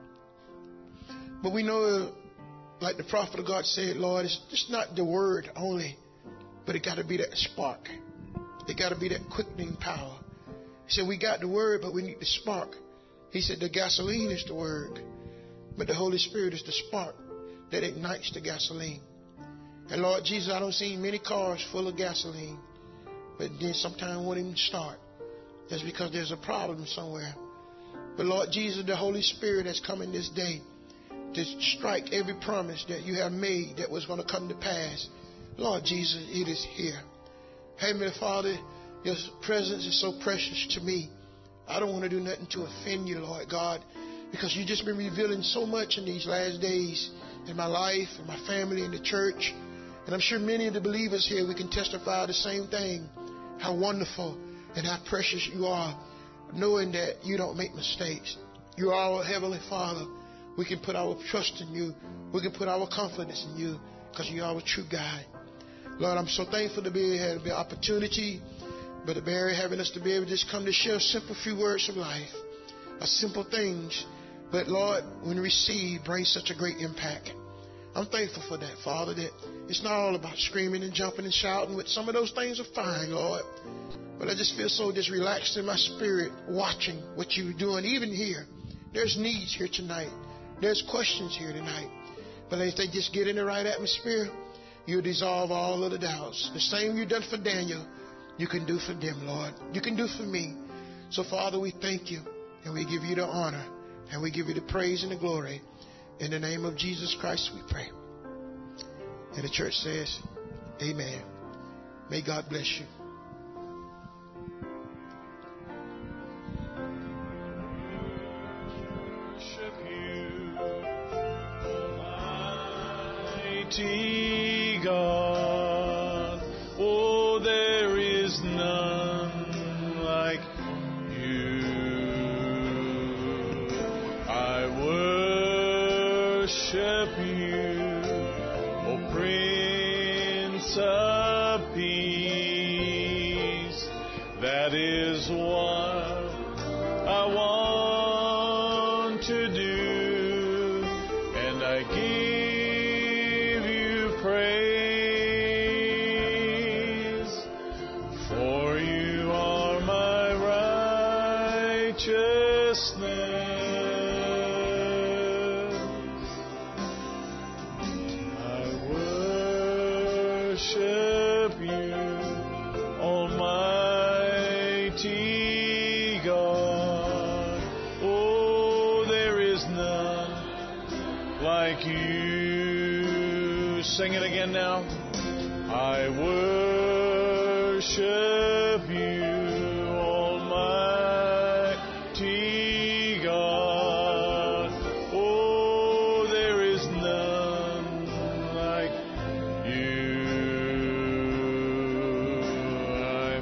But we know, like the prophet of God said, Lord, it's just not the word only, but it got to be that spark. It got to be that quickening power. He said, we got the word, but we need the spark. He said, the gasoline is the word, but the Holy Spirit is the spark that ignites the gasoline. And Lord Jesus, I don't see many cars full of gasoline, but then sometimes won't even start. That's because there's a problem somewhere. But Lord Jesus, the Holy Spirit has come in this day to strike every promise that you have made that was going to come to pass. Lord Jesus, it is here. Heavenly Father, your presence is so precious to me. I don't want to do nothing to offend you, Lord God, because you've just been revealing so much in these last days in my life, in my family, in the church. And I'm sure many of the believers here, we can testify the same thing, how wonderful and how precious you are, knowing that you don't make mistakes. You are our Heavenly Father. We can put our trust in you. We can put our confidence in you because you are a true guide. Lord, I'm so thankful to be able to have the opportunity, Brother Barry, having us to be able to just come to share simple few words of life, a simple things. But Lord, when received, brings such a great impact. I'm thankful for that, Father, that it's not all about screaming and jumping and shouting, which some of those things are fine, Lord. But I just feel so just relaxed in my spirit watching what you're doing, even here. There's needs here tonight. There's questions here tonight. But if they just get in the right atmosphere, you'll dissolve all of the doubts. The same you done for Daniel, you can do for them, Lord. You can do for me. So, Father, we thank you, and we give you the honor, and we give you the praise and the glory. In the name of Jesus Christ, we pray. And the church says, amen. May God bless you. Almighty God, oh, there is none like you. I worship you, oh Prince of Peace. That is what I want to do, and I give worship you, Almighty God. Oh, there is none like you. Sing it again now. I worship you, Almighty God. Oh, there is none like you. I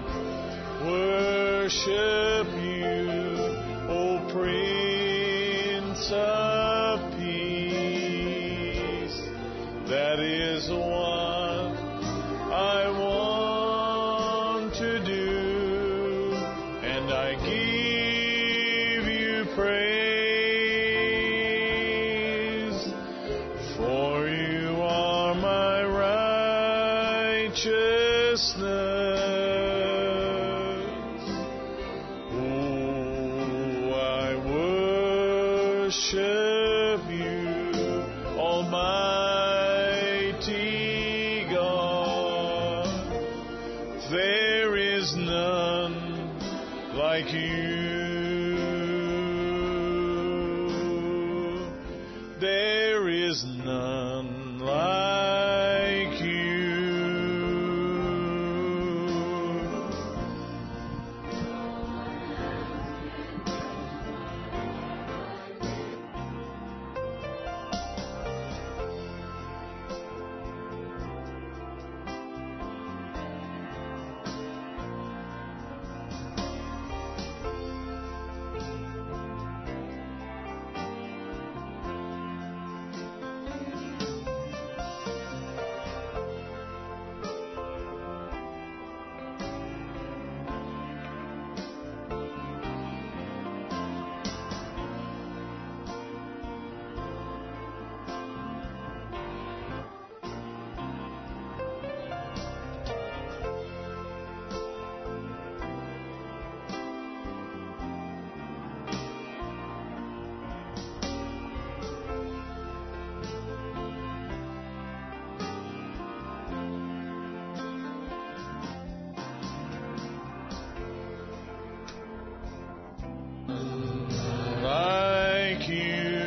worship you, O Prince of Peace. That is what I want to do, and I give you praise, for you are my righteousness. Oh, I worship you, Almighty God. There is none like you. There is none like you. Like you.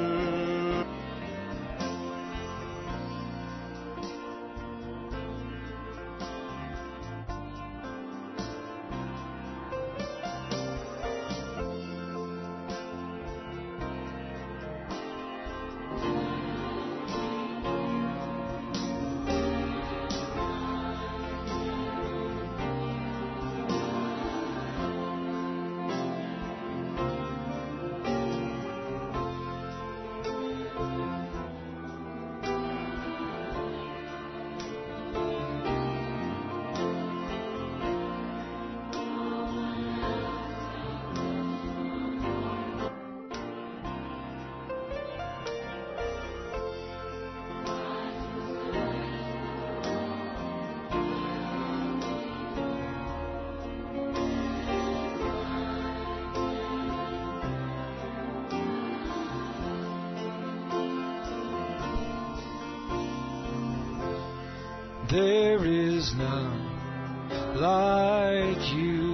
There is none like you.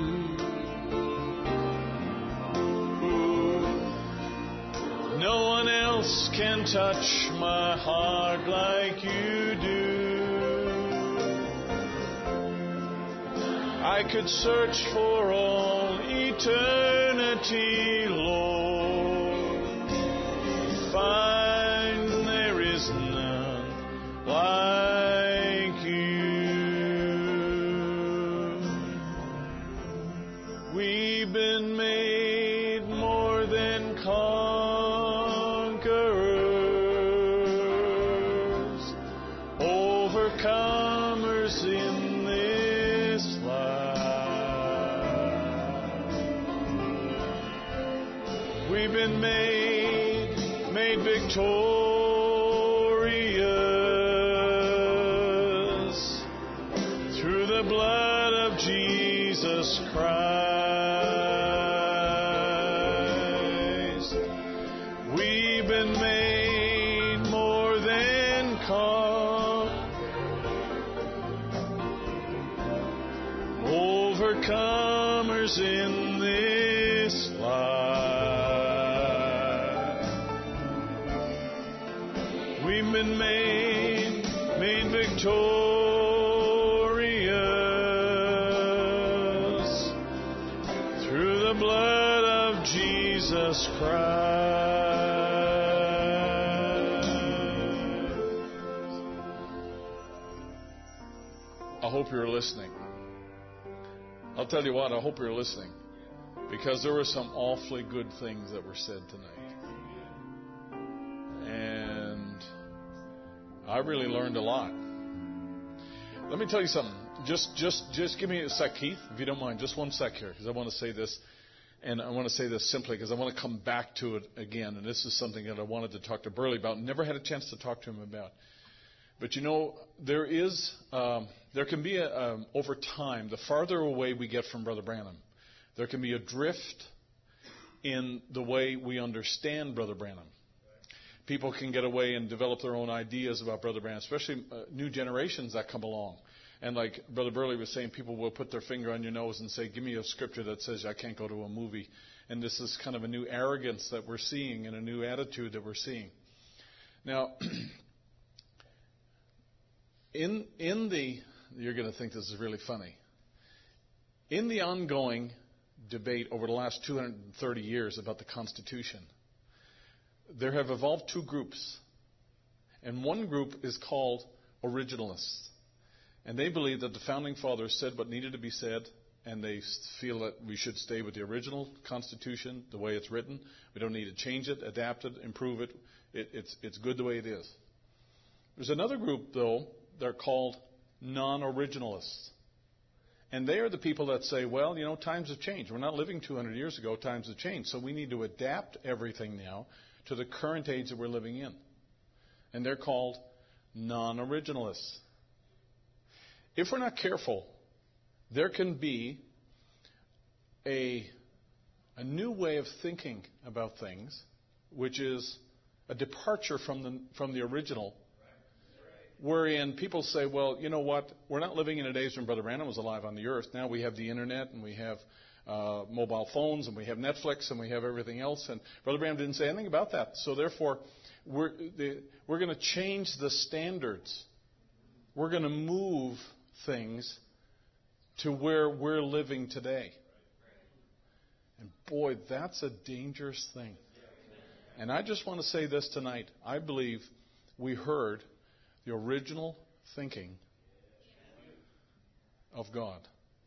No one else can touch my heart like you do. I could search for all eternity, Lord, find there is none like you. We've been made more than conquerors, overcomers in this life. We've been made, made victorious through the blood of Jesus Christ. We've been made more than conquerors. overcomers in this life. We've been made, made victorious through the blood of Jesus Christ. I hope you're listening. I'll tell you what, I hope you're listening, because there were some awfully good things that were said tonight. And I really learned a lot. Let me tell you something. Just just, just give me a sec, Keith, if you don't mind. Just one sec here, because I want to say this. And I want to say this simply because I want to come back to it again. And this is something that I wanted to talk to Burley about. Never had a chance to talk to him about. But you know, there is, um, there can be, a, um, over time, the farther away we get from Brother Branham, there can be a drift in the way we understand Brother Branham. People can get away and develop their own ideas about Brother Branham, especially uh, new generations that come along. And like Brother Burley was saying, people will put their finger on your nose and say, give me a scripture that says I can't go to a movie. And this is kind of a new arrogance that we're seeing and a new attitude that we're seeing. Now, in in the, you're going to think this is really funny, in the ongoing debate over the last two hundred thirty years about the Constitution, there have evolved two groups. And one group is called originalists. And they believe that the Founding Fathers said what needed to be said, and they feel that we should stay with the original Constitution, the way it's written. We don't need to change it, adapt it, improve it. it it's, it's good the way it is. There's another group, though, they're called non-originalists. And they are the people that say, well, you know, times have changed. We're not living two hundred years ago. Times have changed. So we need to adapt everything now to the current age that we're living in. And they're called non-originalists. If we're not careful, there can be a, a new way of thinking about things, which is a departure from the, from the original, wherein people say, well, you know what, we're not living in the days when Brother Branham was alive on the earth. Now we have the internet, and we have uh, mobile phones, and we have Netflix, and we have everything else. And Brother Branham didn't say anything about that. So therefore, we're, the, we're going to change the standards. We're going to move things to where we're living today. And boy, that's a dangerous thing. And I just want to say this tonight. I believe we heard the original thinking of God.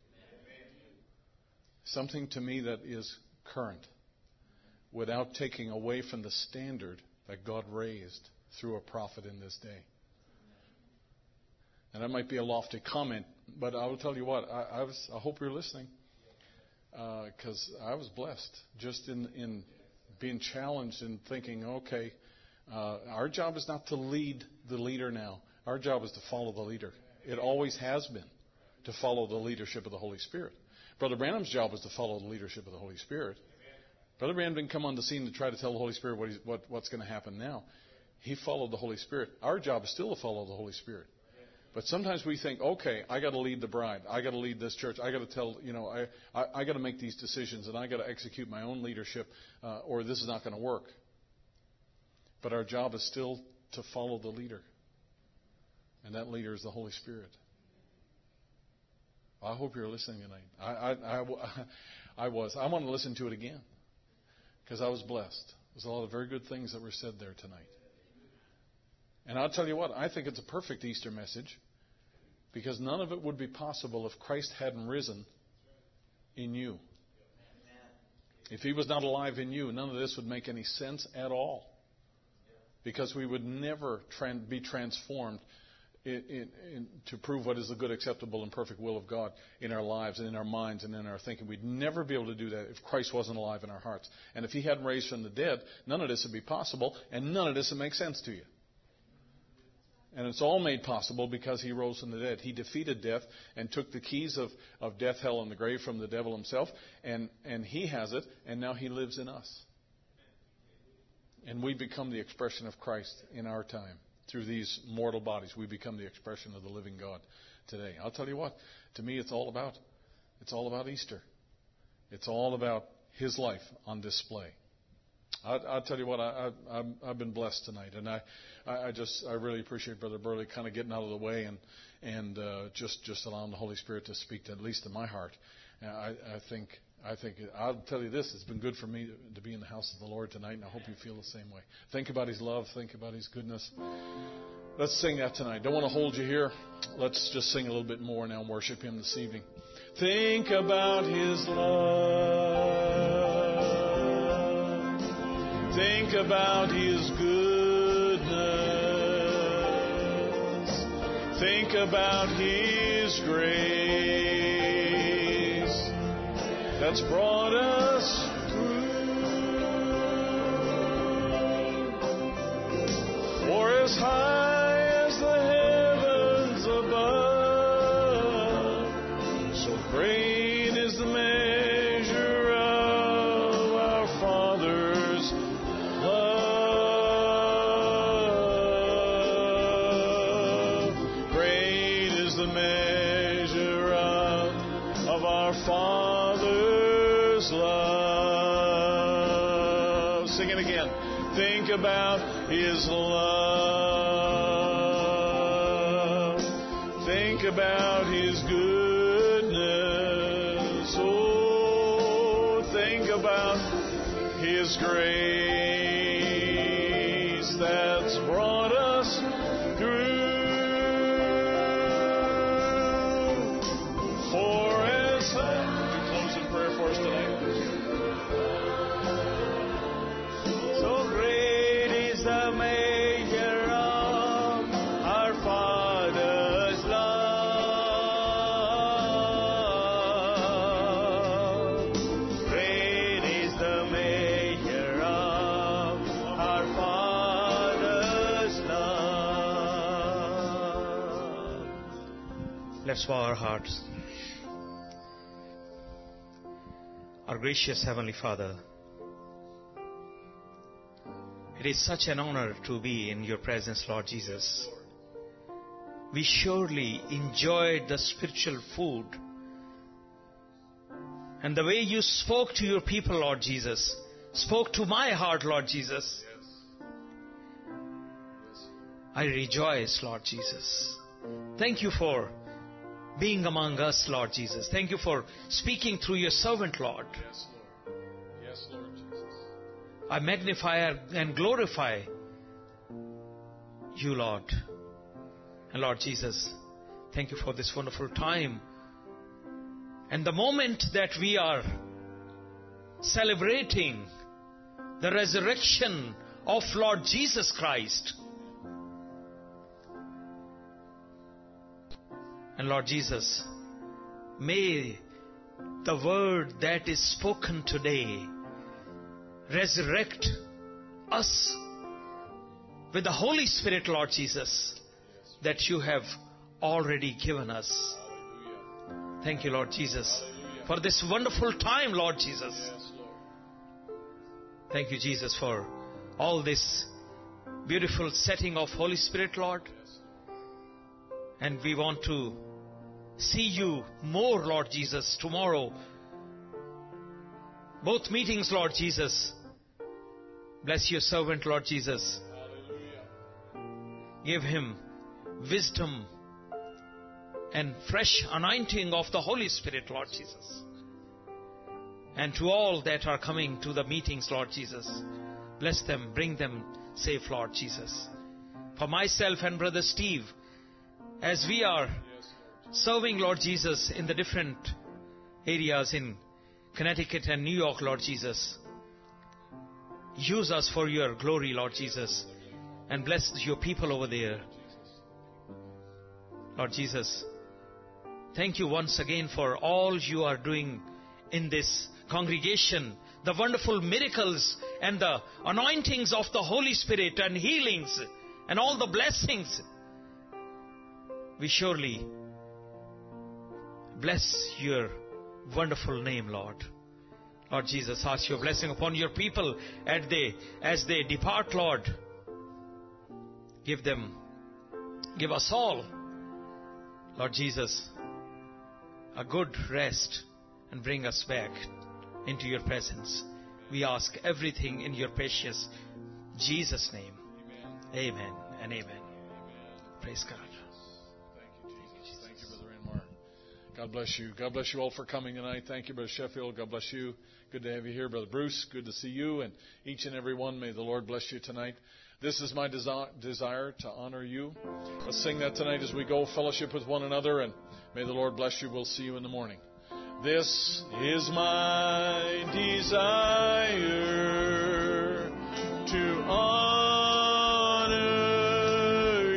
Something to me that is current, without taking away from the standard that God raised through a prophet in this day. And that might be a lofty comment, but I will tell you what, I, I, was, I hope you're listening, because uh, I was blessed just in, in being challenged and thinking, okay, uh, our job is not to lead the leader now. Our job is to follow the leader. It always has been to follow the leadership of the Holy Spirit. Brother Branham's job was to follow the leadership of the Holy Spirit. Brother Branham didn't come on the scene to try to tell the Holy Spirit what, he's, what what's going to happen now. He followed the Holy Spirit. Our job is still to follow the Holy Spirit. But sometimes we think, okay, I got to lead the bride. I got to lead this church. I got to tell, you know, I, I, I got to make these decisions, and I got to execute my own leadership, uh, or this is not going to work. But our job is still to follow the leader. And that leader is the Holy Spirit. I hope you're listening tonight. I, I, I, I was. I want to listen to it again, because I was blessed. There's a lot of very good things that were said there tonight. And I'll tell you what, I think it's a perfect Easter message, because none of it would be possible if Christ hadn't risen in you. If he was not alive in you, none of this would make any sense at all, because we would never tran- be transformed in, in, in, to prove what is the good, acceptable, and perfect will of God in our lives and in our minds and in our thinking. We'd never be able to do that if Christ wasn't alive in our hearts. And if he hadn't raised from the dead, none of this would be possible, and none of this would make sense to you. And it's all made possible because he rose from the dead. He defeated death and took the keys of, of death, hell, and the grave from the devil himself. And, and he has it, and now he lives in us. And we become the expression of Christ in our time. Through these mortal bodies, we become the expression of the living God today. I'll tell you what, to me it's all about It's all about Easter. It's all about His life on display. I, I'll tell you what, I, I, I've, I've been blessed tonight, and I, I just, I really appreciate Brother Burley kind of getting out of the way and and uh, just just allowing the Holy Spirit to speak to, at least in my heart. And I, I think, I think, I'll tell you this: it's been good for me to, to be in the house of the Lord tonight, and I hope you feel the same way. Think about His love, think about His goodness. Let's sing that tonight. Don't want to hold you here. Let's just sing a little bit more now and worship Him this evening. Think about His love. Think about His goodness. Think about His grace that's brought us through. For as high as the heavens above, so great is the measure of our Father's love. Great is the measure of, of our Father's love. Sing it again. Think about His love. Think about His goodness. Oh, think about His grace that's brought us through. For as would you close in prayer for us tonight? So great is the measure of our Father's love. Great is the measure of our Father's love. Let's bow our hearts. Our gracious Heavenly Father, it is such an honor to be in your presence, Lord Jesus. We surely enjoyed the spiritual food and the way you spoke to your people, Lord Jesus, spoke to my heart, Lord Jesus. I rejoice, Lord Jesus. Thank you for being among us, Lord Jesus. Thank you for speaking through your servant, Lord. Yes, Lord. Yes, Lord Jesus. I magnify and glorify you, Lord. And Lord Jesus, thank you for this wonderful time. And the moment that we are celebrating the resurrection of Lord Jesus Christ. And Lord Jesus, may the word that is spoken today resurrect us with the Holy Spirit, Lord Jesus, that you have already given us. Thank you, Lord Jesus, for this wonderful time, Lord Jesus. Thank you, Jesus, for all this beautiful setting of Holy Spirit, Lord. And we want to see you more, Lord Jesus, tomorrow. Both meetings, Lord Jesus. Bless your servant, Lord Jesus. Give him wisdom and fresh anointing of the Holy Spirit, Lord Jesus. And to all that are coming to the meetings, Lord Jesus, bless them, bring them safe, Lord Jesus. For myself and Brother Steve, as we are serving, Lord Jesus, in the different areas in Connecticut and New York, Lord Jesus, use us for your glory, Lord Jesus, and bless your people over there. Lord Jesus, thank you once again for all you are doing in this congregation, the wonderful miracles and the anointings of the Holy Spirit and healings and all the blessings. We surely bless your wonderful name, Lord. Lord Jesus, ask your blessing upon your people as they, as they depart, Lord. Give them, give us all, Lord Jesus, a good rest and bring us back into your presence. We ask everything in your precious Jesus' name. Amen and amen. Praise God. Thank you, Jesus. Thank you, Brother Anmar. God bless you. God bless you all for coming tonight. Thank you, Brother Sheffield. God bless you. Good to have you here, Brother Bruce. Good to see you and each and every one. May the Lord bless you tonight. This is my desi- desire to honor you. Let's sing that tonight as we go fellowship with one another, and may the Lord bless you. We'll see you in the morning. This is my desire to honor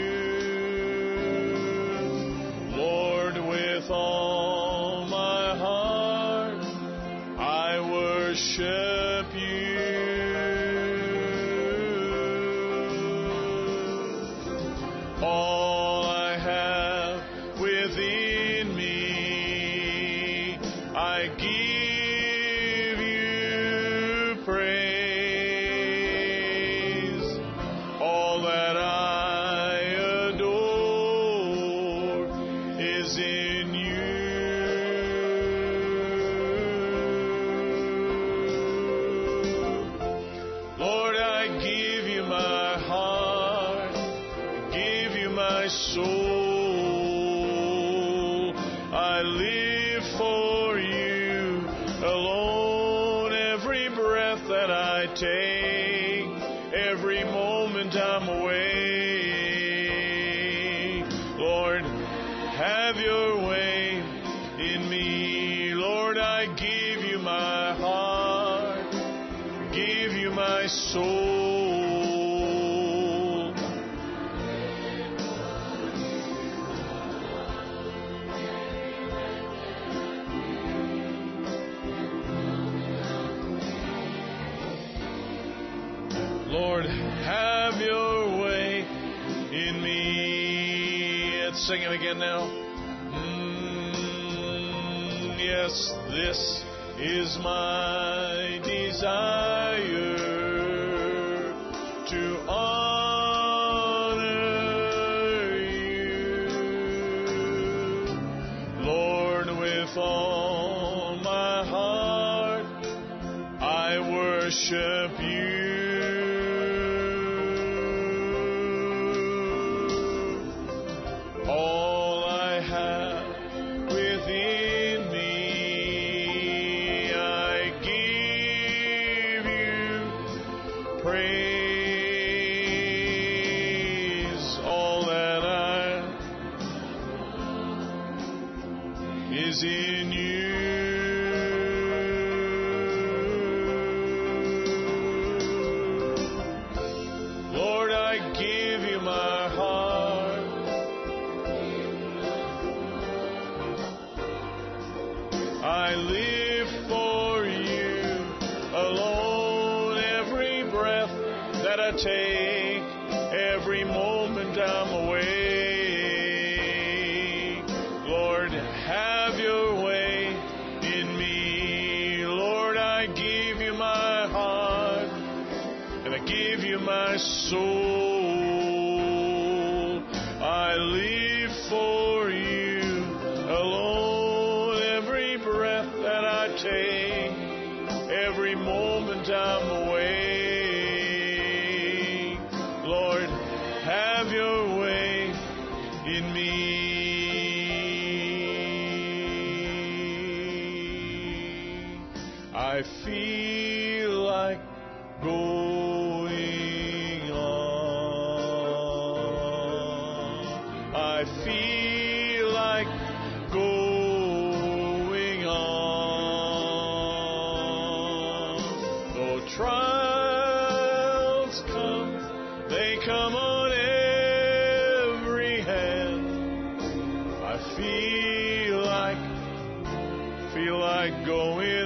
you, Lord, with all my heart. I worship you. All I have within me, I give you praise. All that I adore is in you. Lord, I give you my heart, give you my soul. I live for you alone. Every breath that I take, every moment I'm away. Lord, have your way in me. Lord, I give you my heart, give you my soul. Lord, have your way in me. Let's sing it again now. Mm, yes, this is my desire to honor you, Lord, with all my heart. I worship you. All I have within me, I give you praise. All that I is in you. Lord, I give you my heart. I live for you alone. Every breath that I take, every moment I'm away. Lord, have your way in me. Lord, I give you my heart, and I give you my soul. I live for you alone. Every breath that I take, every moment I'm away. Lord, have your way in me. I feel like going on. I feel like going on. Though trials come, they come on every hand. I feel like, feel like going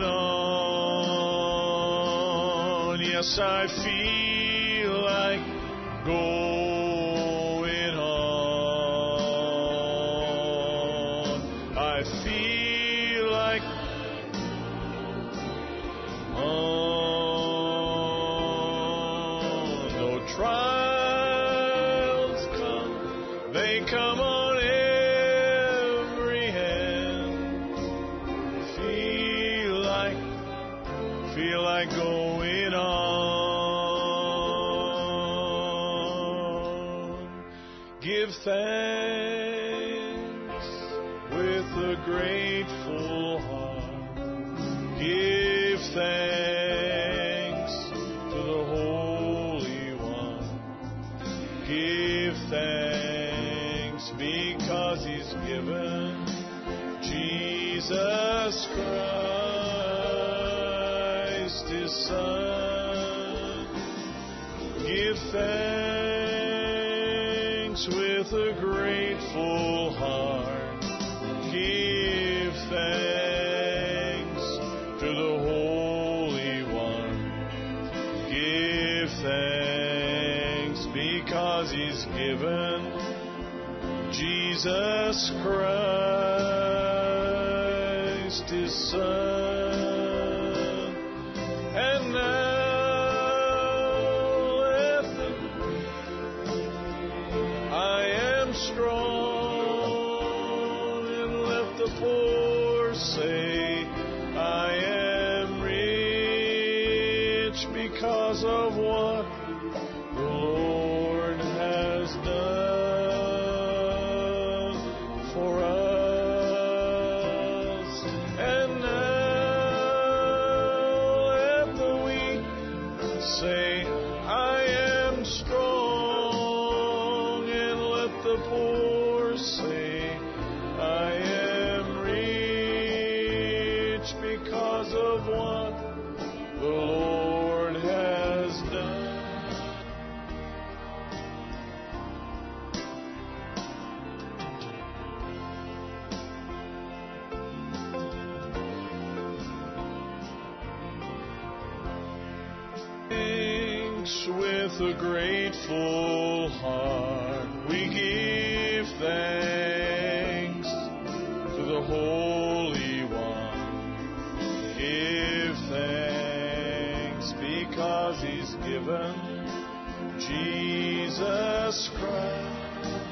on. Yes, I feel like going on. I feel like on. Though trials come, they come on every hand. Feel my going on. Give thanks with a grateful heart. Give thanks to the Holy One. Give thanks because He's given Jesus Christ, His Son. Give thanks with a grateful heart. Give thanks to the Holy One. Give thanks because He's given Jesus Christ, His Son. And now let the I am strong, and let the poor say I am rich because of what the Lord has done for us. And now let the weak say I am strong, and let the poor say I am rich because of what the Lord has done. Thanks with a grateful heart. We give thanks to the Holy One. Give thanks because He's given Jesus Christ.